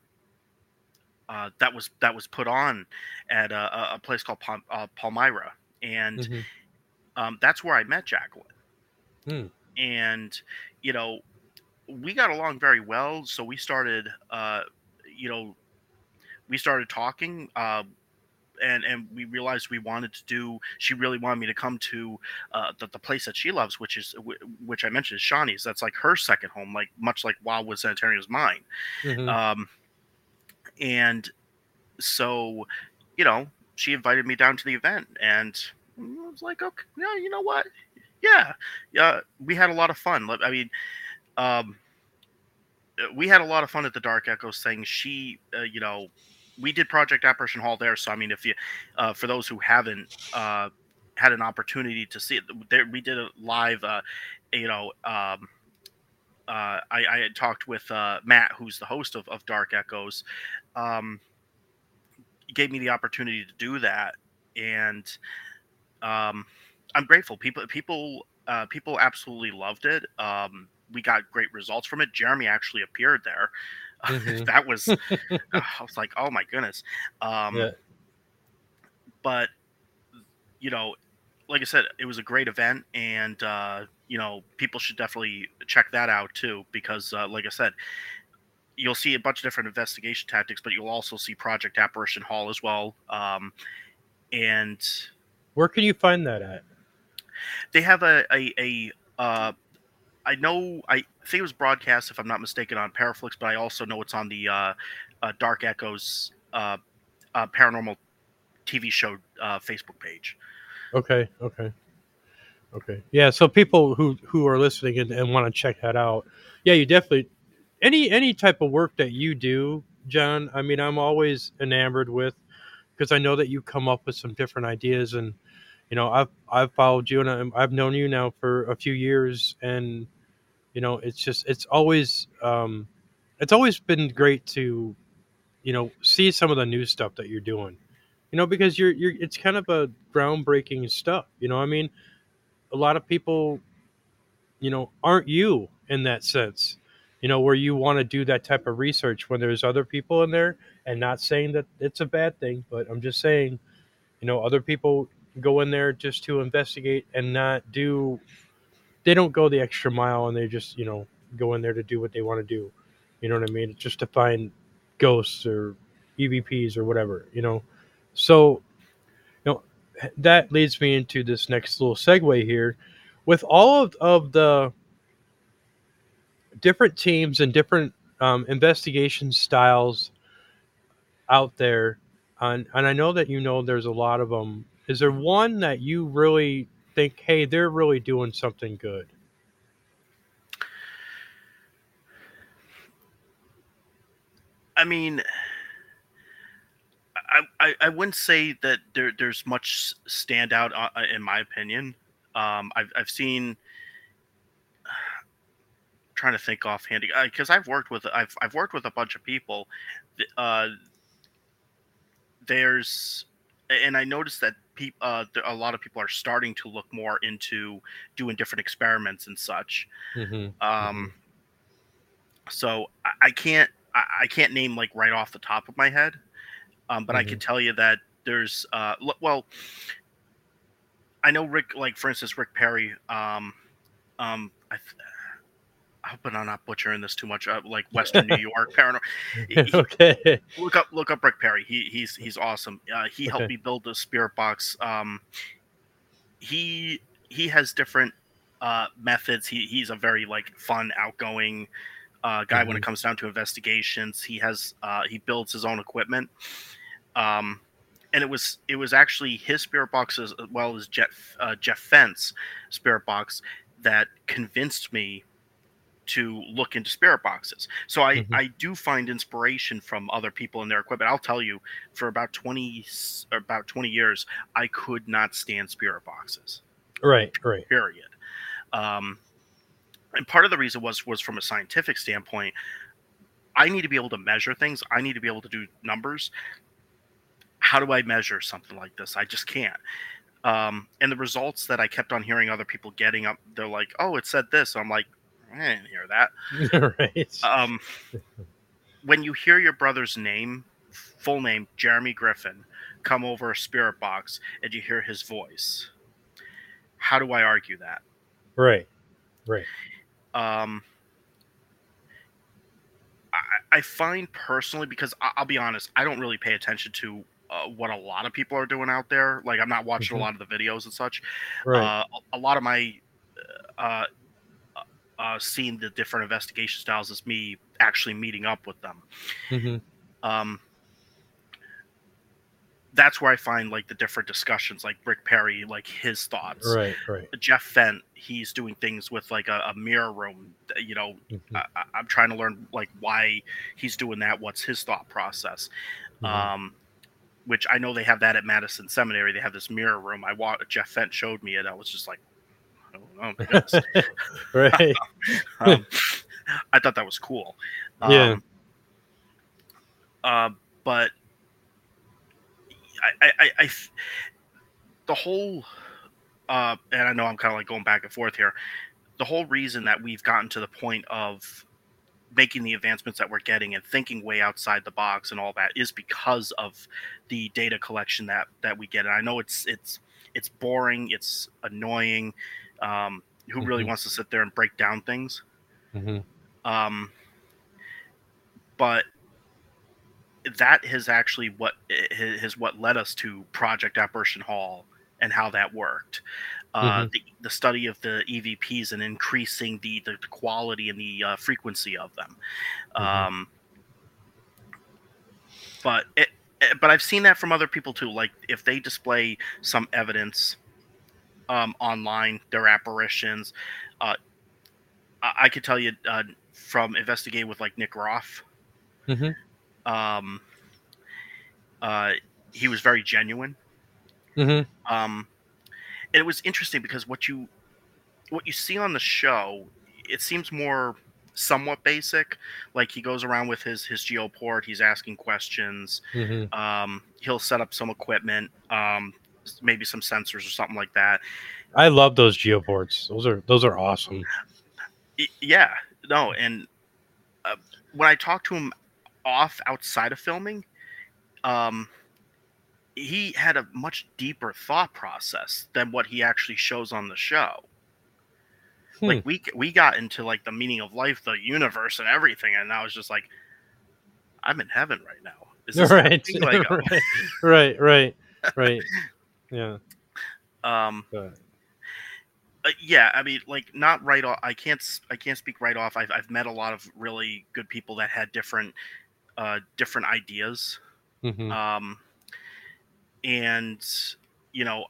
uh, that was that was put on at a, a place called Palm, uh, Palmyra, and Mm-hmm. um, that's where I met Jacqueline. Hmm. And you know, we got along very well, so we started, uh, you know, we started talking. Uh, and and we realized we wanted to do she really wanted me to come to uh the, the place that she loves, which is which I mentioned is Shawnee's. That's like her second home, like much like Wildwood Sanitarium is mine. Mm-hmm. um and so, you know, she invited me down to the event, and I was like, okay, yeah, you know what, yeah, yeah, we had a lot of fun. I mean, um we had a lot of fun at the Dark Echoes thing. She, uh, you know, we did Project Apparition Hall there. So I mean, if you, uh, for those who haven't uh, had an opportunity to see it, there we did a live. Uh, you know, um, uh, I, I had talked with uh, Matt, who's the host of, of Dark Echoes. Um, he gave me the opportunity to do that, and um, I'm grateful. People, people, uh, people absolutely loved it. Um, we got great results from it. Jeremy actually appeared there. Mm-hmm. That was, uh, I was like, oh my goodness. Um, Yeah. but you know, like I said, it was a great event, and uh, you know, people should definitely check that out too, because uh, like I said, you'll see a bunch of different investigation tactics, but you'll also see Project Apparition Hall as well. Um, and Where can you find that at? they have a a, a uh, I know I think it was broadcast, if I'm not mistaken, on Paraflix, but I also know it's on the uh, uh, Dark Echoes uh, uh, paranormal T V show uh, Facebook page. Okay, okay, okay. Yeah, so people who who are listening and, and want to check that out, yeah, you definitely any any type of work that you do, John. I mean, I'm always enamored with because I know that you come up with some different ideas, and you know, I've I've followed you and I'm, I've known you now for a few years, and you know, it's just it's always um, it's always been great to you know see some of the new stuff that you're doing. You know, because you're you're it's kind of a groundbreaking stuff. You know, I mean, a lot of people, you know, aren't you in that sense. You know, where you want to do that type of research when there's other people in there, and not saying that it's a bad thing, but I'm just saying, you know, other people go in there just to investigate and not do. They don't go the extra mile, and they just you know go in there to do what they want to do. You know what I mean? It's just to find ghosts or E V Ps or whatever. You know, so you know that leads me into this next little segue here. With all of, of the different teams and different um, investigation styles out there, and, and I know that you know there's a lot of them. Is there one that you really think, hey, they're really doing something good? I mean, I, I, I wouldn't say that there, there's much standout uh, uh, in my opinion. Um, I've, I've seen, trying to think offhand because I've worked with I've I've worked with a bunch of people. Uh, there's and I noticed that peop, uh, there, a lot of people are starting to look more into doing different experiments and such. Mm-hmm. Mm-hmm. Um, so I, I can't I, I can't name like right off the top of my head, um, but I Mm-hmm. can tell you that there's uh, l- well I know Rick, like for instance Rick Perry. Um, um, I, th- I hope I'm not butchering this too much. Uh, like Western New York paranormal. He, Okay. look up look up Rick Perry. He he's he's awesome. Uh, he helped Okay. me build the spirit box. Um, he he has different uh, methods. He he's a very like fun, outgoing uh, guy when Mm-hmm. it comes down to investigations. He has uh, he builds his own equipment. Um, and it was it was actually his spirit box as well as Jeff uh, Jeff Fent's spirit box that convinced me to look into spirit boxes. So I, Mm-hmm. I do find inspiration from other people and their equipment. I'll tell you, for about twenty about twenty years, I could not stand spirit boxes. Right. Right. Period. Um, and part of the reason was was from a scientific standpoint. I need to be able to measure things. I need to be able to do numbers. How do I measure something like this? I just can't. Um, and the results that I kept on hearing other people getting up, they're like, "Oh, it said this." I'm like, I didn't hear that. Right. Um, when you hear your brother's name, full name, Jeremy Griffin, come over a spirit box and you hear his voice, how do I argue that? Right. Right. Um, I, I find personally, because I, I'll be honest, I don't really pay attention to uh, what a lot of people are doing out there. Like, I'm not watching a Mm-hmm. lot of the videos and such. Right. Uh, a, a lot of my uh, uh, uh, seeing the different investigation styles is me actually meeting up with them. Mm-hmm. Um, that's where I find like the different discussions, like Rick Perry, like his thoughts. Right. Right. Jeff Fent, he's doing things with like a, a mirror room. You know, Mm-hmm. I, I'm trying to learn like why he's doing that. What's his thought process? Mm-hmm. Um, which I know they have that at Madison Seminary. They have this mirror room. I wa- Jeff Fent showed me it. I was just like, oh, oh my goodness. Right. um, I thought that was cool. Yeah. Um, uh, but I, I, I, the whole, uh, and I know I'm kind of like going back and forth here. The whole reason that we've gotten to the point of making the advancements that we're getting and thinking way outside the box and all that is because of the data collection that that we get. And I know it's it's it's boring, it's annoying. Um, who really Mm-hmm. wants to sit there and break down things? Mm-hmm. Um, but that has actually what has what led us to Project Apparition Hall and how that worked. Uh, Mm-hmm. the, the study of the E V Ps and increasing the, the, the quality and the uh, frequency of them. Mm-hmm. Um, but it, eh, but I've seen that from other people too. Like if they display some evidence um, online, their apparitions. Uh, I, I could tell you uh, from investigating with like Nick Roth. Mm-hmm. Um, uh, he was very genuine. Mm-hmm. Um, and it was interesting because what you what you see on the show, it seems more somewhat basic. Like he goes around with his his geoport, he's asking questions. Mm-hmm. Um, he'll set up some equipment, um, maybe some sensors or something like that. I love those geoports. Those are those are awesome. Y- yeah, no, and uh, when I talked to him off outside of filming, um, he had a much deeper thought process than what he actually shows on the show. Hmm. Like we we got into like the meaning of life, the universe, and everything, and I was just like, I'm in heaven right now. Is this Right. happening? Like, right. Right. Right. Right. Yeah. um, But, uh, yeah. I mean, like, not right off. I can't. s- I can't speak right off. I've I've met a lot of really good people that had different uh different ideas. mm-hmm. Um, and you know,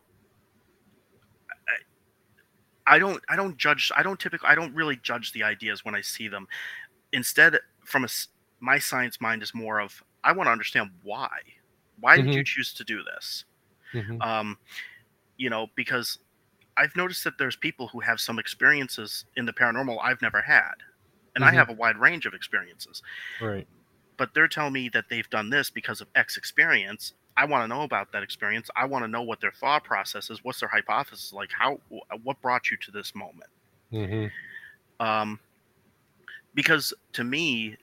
I don't I don't judge. I don't typically. I don't really judge the ideas when I see them. Instead, from a s- my science mind is more of I want to understand why. Why did Mm-hmm. you choose to do this? Mm-hmm. Um, you know, because I've noticed that there's people who have some experiences in the paranormal I've never had, and I Mm-hmm. have a wide range of experiences. Right. But they're telling me that they've done this because of X experience. I want to know about that experience. I want to know what their thought process is. What's their hypothesis? Like, how, what brought you to this moment? Mm-hmm. Um, because to me,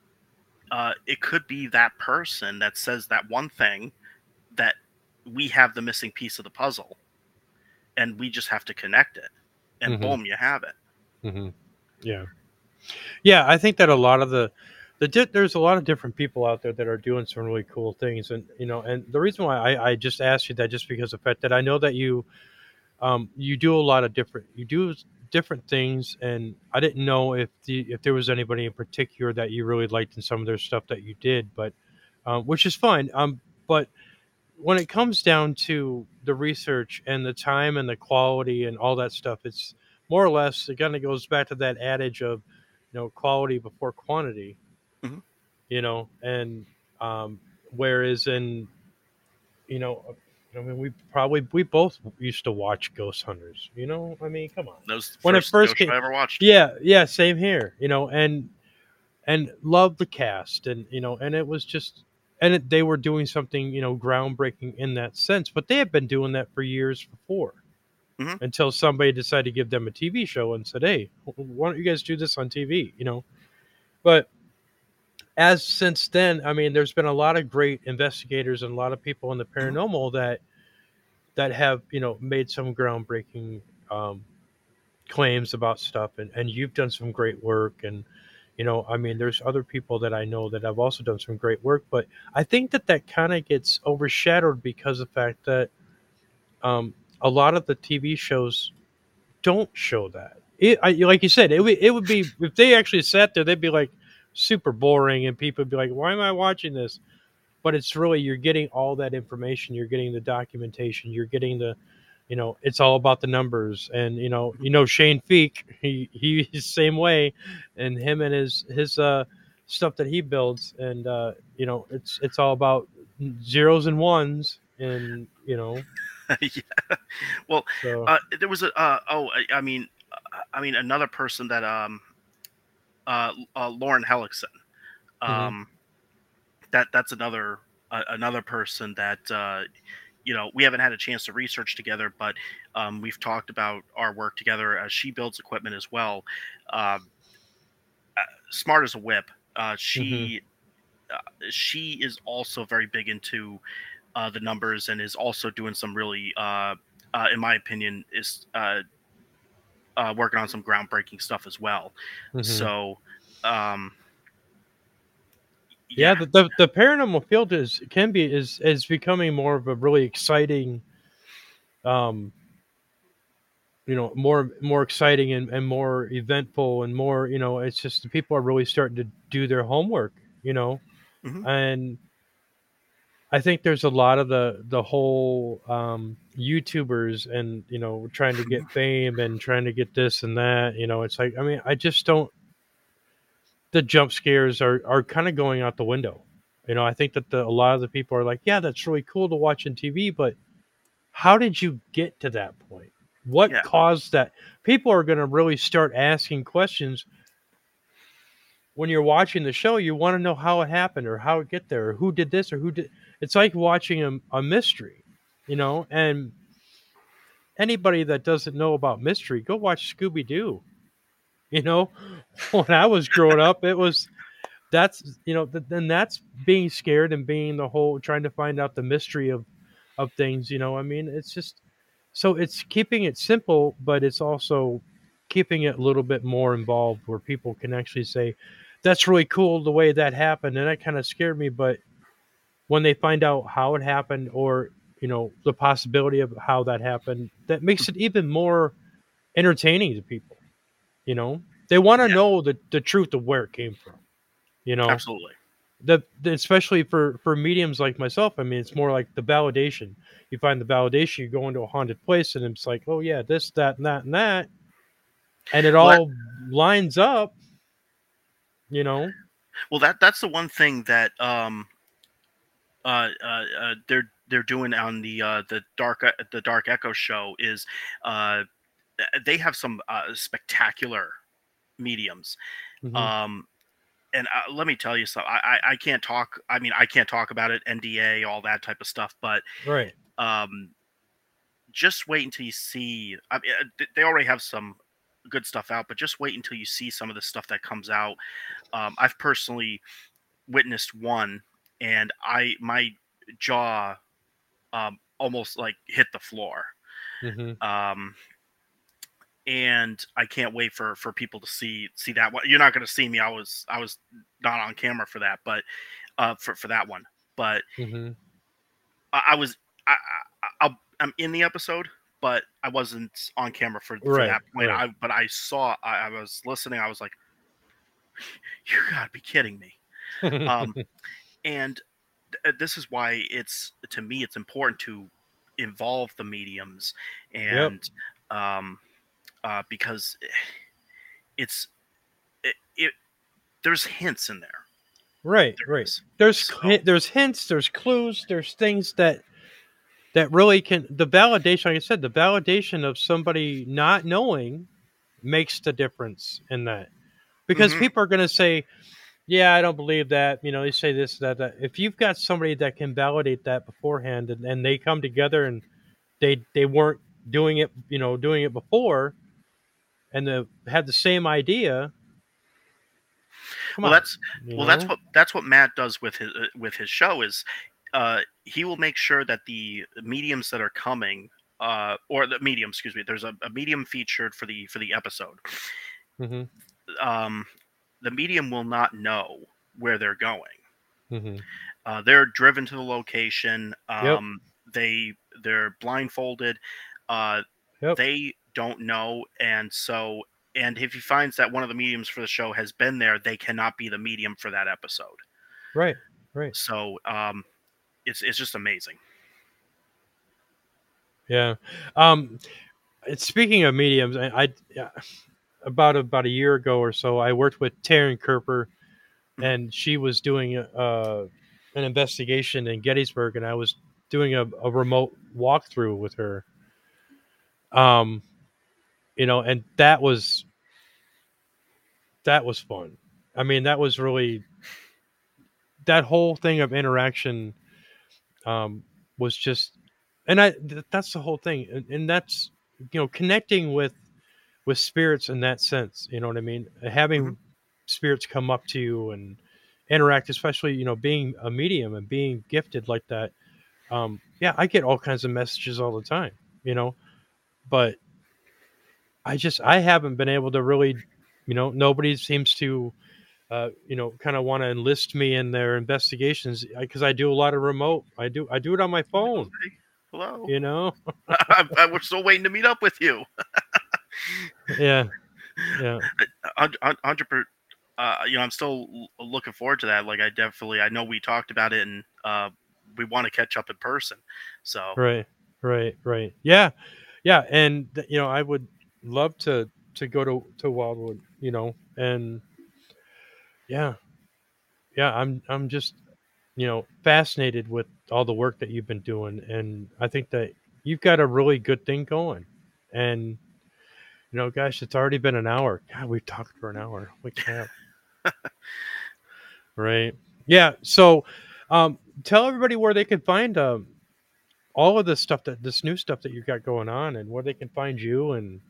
uh, it could be that person that says that one thing that we have the missing piece of the puzzle, and we just have to connect it, and Mm-hmm. boom, you have it. Mm-hmm. Yeah. Yeah. I think that a lot of the the di- there's a lot of different people out there that are doing some really cool things, and you know, and the reason why I, I just asked you that just because of the fact that I know that you um you do a lot of different you do different things, and I didn't know if the if there was anybody in particular that you really liked in some of their stuff that you did, but um, which is fine. Um, but when it comes down to the research and the time and the quality and all that stuff, it's more or less it kind of goes back to that adage of, you know, quality before quantity, Mhm. you know, and um, whereas in, you know, I mean, we probably we both used to watch Ghost Hunters, you know. I mean, come on, That was the when it first first ghost show came, I ever watched. yeah, yeah, same here, you know, and and loved the cast, and you know, and it was just, and it, they were doing something, you know, groundbreaking in that sense, but they had been doing that for years before, Hmm. until somebody decided to give them a T V show and said, "Hey, why don't you guys do this on T V?" You know, but as since then, I mean, there's been a lot of great investigators and a lot of people in the Hmm. paranormal that that have, you know, made some groundbreaking um, claims about stuff, and and you've done some great work, and you know, I mean, there's other people that I know that have also done some great work, but I think that that kind of gets overshadowed because of the fact that um, a lot of the T V shows don't show that. It, I, like you said, it would it would be if they actually sat there, they'd be like super boring, and people would be like, "Why am I watching this?" But it's really you're getting all that information, you're getting the documentation, you're getting the, you know, it's all about the numbers, and you know, you know Shane Feek, he he's the same way, and him and his his uh stuff that he builds, and uh, you know, it's it's all about zeros and ones, and you know, Yeah. Well, so uh, there was a uh, oh, I, I mean, uh, I mean another person that um uh, uh Lauren Hellickson. hmm Um, that that's another uh, another person that uh, you know we haven't had a chance to research together, but um, we've talked about our work together as she builds equipment as well. Um, uh, smart as a whip. Uh, hmm she uh, she is also very big into uh, the numbers and is also doing some really, uh, uh, in my opinion, is uh, uh, working on some groundbreaking stuff as well. hmm So, um, yeah, yeah. the, the the paranormal field is can be is is becoming more of a really exciting, um you know, more more exciting, and, and more eventful, and more, you know, it's just the people are really starting to do their homework, you know, Hmm. and I think there's a lot of the the whole um, YouTubers and you know trying to get fame and trying to get this and that. You know, it's like I mean, I just don't. The jump scares are are kind of going out the window. You know, I think that the, a lot of the people are like, yeah, that's really cool to watch on T V, but how did you get to that point? What Yeah. caused that? People are going to really start asking questions when you're watching the show. You want to know how it happened or how it get there or who did this or who did. It's like watching a, a mystery, you know. And anybody that doesn't know about mystery, go watch Scooby Doo. You know, when I was growing up, it was that's you know th- then that's being scared and being the whole trying to find out the mystery of of things. You know, I mean, it's just so it's keeping it simple, but it's also keeping it a little bit more involved where people can actually say, "That's really cool the way that happened," and that kind of scared me. But when they find out how it happened, or you know, the possibility of how that happened, that makes it even more entertaining to people. You know, they want to Yeah. know the the truth of where it came from. You know, Absolutely. the, the especially for for mediums like myself. I mean, it's more like the validation. You find the validation. You go into a haunted place, and it's like, oh yeah, this, that, and that, and that, and it Well, that, all lines up. You know. well, that that's the one thing that um uh, uh, uh they're they're doing on the uh the dark uh, the Dark Echo show is uh they have some uh, spectacular mediums. Hmm. Um, and uh, let me tell you something. I, I I can't talk. I mean, I can't talk about it. N D A, all that type of stuff. But Right. um, just wait until you see. I mean, uh, th- they already have some good stuff out, but just wait until you see some of the stuff that comes out. Um, I've personally witnessed one, and I my jaw um, almost like hit the floor. Hmm. Um, and I can't wait for for people to see see that one. You're not going to see me. I was I was not on camera for that, but uh, for for that one. But Hmm. I, I was I, I I'll, I'm in the episode, but I wasn't on camera for for Right. that point. Right. I but I saw. I, I was listening. I was like, you gotta be kidding me. Um, and th- this is why it's to me it's important to involve the mediums Yep. and um, uh, because it's it, it there's hints in there. Right. There Right. is. There's So, cl- there's hints. There's clues. There's things that that really can the validation. Like I said, the validation of somebody not knowing makes the difference in that because mhm. people are going to say, yeah, I don't believe that. You know, they say this, that, that. If you've got somebody that can validate that beforehand, and, and they come together and they they weren't doing it, you know, doing it before, and they had the same idea. Come Well, on, that's you well, that's know. what that's what Matt does with his uh, with his show is uh, he will make sure that the mediums that are coming uh, or the medium, excuse me, there's a, a medium featured for the for the episode. Hmm. Um, the medium will not know where they're going. Hmm. Uh, they're driven to the location. Yep. Um, they they're blindfolded. Uh, Yep. they don't know, and so and if he finds that one of the mediums for the show has been there, they cannot be the medium for that episode. Right. Right. So um, it's it's just amazing. Yeah. Um. It's, speaking of mediums, I, I yeah, about about a year ago or so, I worked with Taryn Kerper, Mhm. and she was doing uh, an investigation in Gettysburg, and I was doing a, a remote walkthrough with her. Um, you know, and that was that was fun. I mean, that was really that whole thing of interaction um, was just, and I th- that's the whole thing, and, and that's you know connecting with with spirits in that sense. You know what I mean? Mhm. Having spirits come up to you and interact, especially you know being a medium and being gifted like that. Um, yeah, I get all kinds of messages all the time, you know, but I just I haven't been able to really, you know, nobody seems to, uh, you know, kind of want to enlist me in their investigations because I do a lot of remote. I do I do it on my phone, Jose, hello. you know. I, I, we're still waiting to meet up with you. Yeah, yeah, Hundred percent. Uh, you know, I'm still l- looking forward to that. Like, I definitely, I know we talked about it in uh, we want to catch up in person. So Right, right, right. Yeah, yeah, and th- you know, I would love to to go to to Wildwood. You know, and yeah, yeah, I'm I'm just you know fascinated with all the work that you've been doing, and I think that you've got a really good thing going. And you know, gosh, it's already been an hour. God, we've talked for an hour. Holy crap! Right? Yeah. So, um, tell everybody where they can find um all of this stuff that this new stuff that you got going on, and where they can find you. And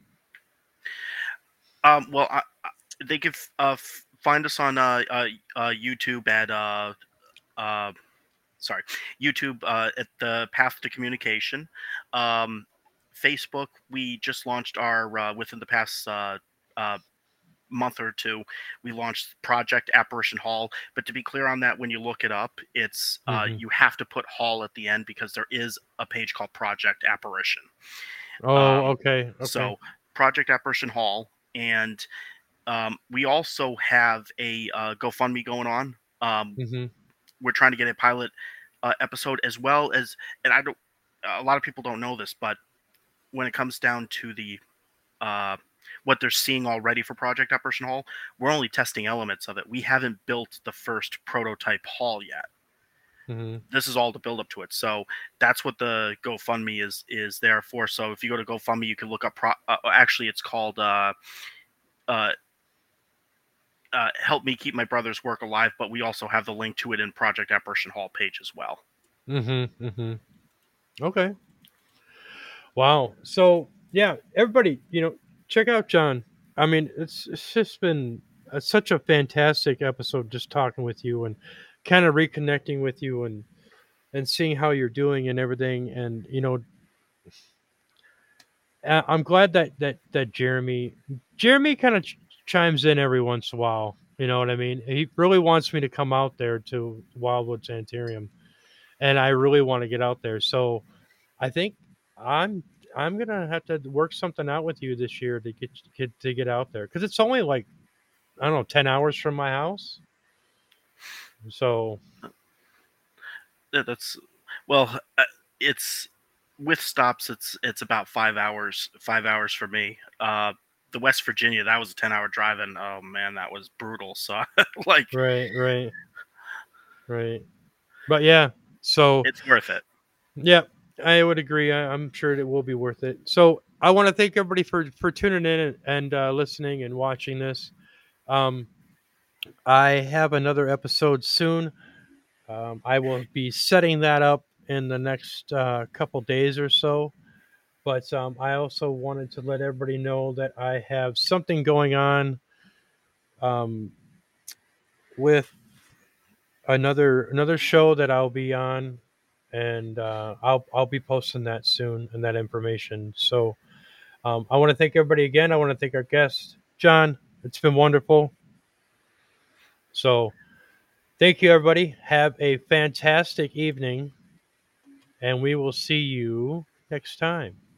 um, well, I, I- they can f- uh, f- find us on uh, uh, uh, YouTube at uh, uh, sorry, YouTube uh, at the Path to Communication. Um, Facebook, we just launched our uh, within the past uh, uh, month or two, we launched Project Apparition Hall. But to be clear on that, when you look it up, it's uh, hmm you have to put Hall at the end because there is a page called Project Apparition. oh, Um, okay, okay. so Project Apparition Hall, and um, we also have a uh, GoFundMe going on. Um, hmm we're trying to get a pilot uh, episode as well as, and I don't. A lot of people don't know this, but when it comes down to the uh, what they're seeing already for Project Apparition Hall, we're only testing elements of it. We haven't built the first prototype hall yet. hmm This is all to build up to it. So that's what the GoFundMe is is there for. So if you go to GoFundMe, you can look up. Pro- uh, actually, it's called uh, uh, uh, "Help Me Keep My Brother's Work Alive," but we also have the link to it in Project Apparition Hall page as well. hmm hmm Okay. Wow. So yeah, everybody, you know, check out John. I mean, it's it's just been uh such a fantastic episode, just talking with you and kind of reconnecting with you, and and seeing how you're doing and everything. And you know, I- I'm glad that that that Jeremy Jeremy kind of ch- chimes in every once in a while. You know what I mean? He really wants me to come out there to Wildwood Sanitarium, and I really want to get out there. So I think I'm I'm gonna have to work something out with you this year to get get to get out there, because it's only like, I don't know, ten hours from my house. So Yeah, that's well, uh, it's with stops. It's it's about five hours. Five hours for me. Uh, the West Virginia, that was a ten hour drive, and oh man, that was brutal. So like, right, right, right. But yeah, so it's worth it. yeah, I would agree. I, I'm sure it will be worth it. So I want to thank everybody for for tuning in and, and uh, listening and watching this. Um, I have another episode soon. Um, I will be setting that up in the next uh, couple days or so. But um, I also wanted to let everybody know that I have something going on um, with another another show that I'll be on, and uh, I'll I'll be posting that soon and that information. So um, I want to thank everybody again. I want to thank our guest, John. It's been wonderful. So thank you, everybody. Have a fantastic evening, and we will see you next time.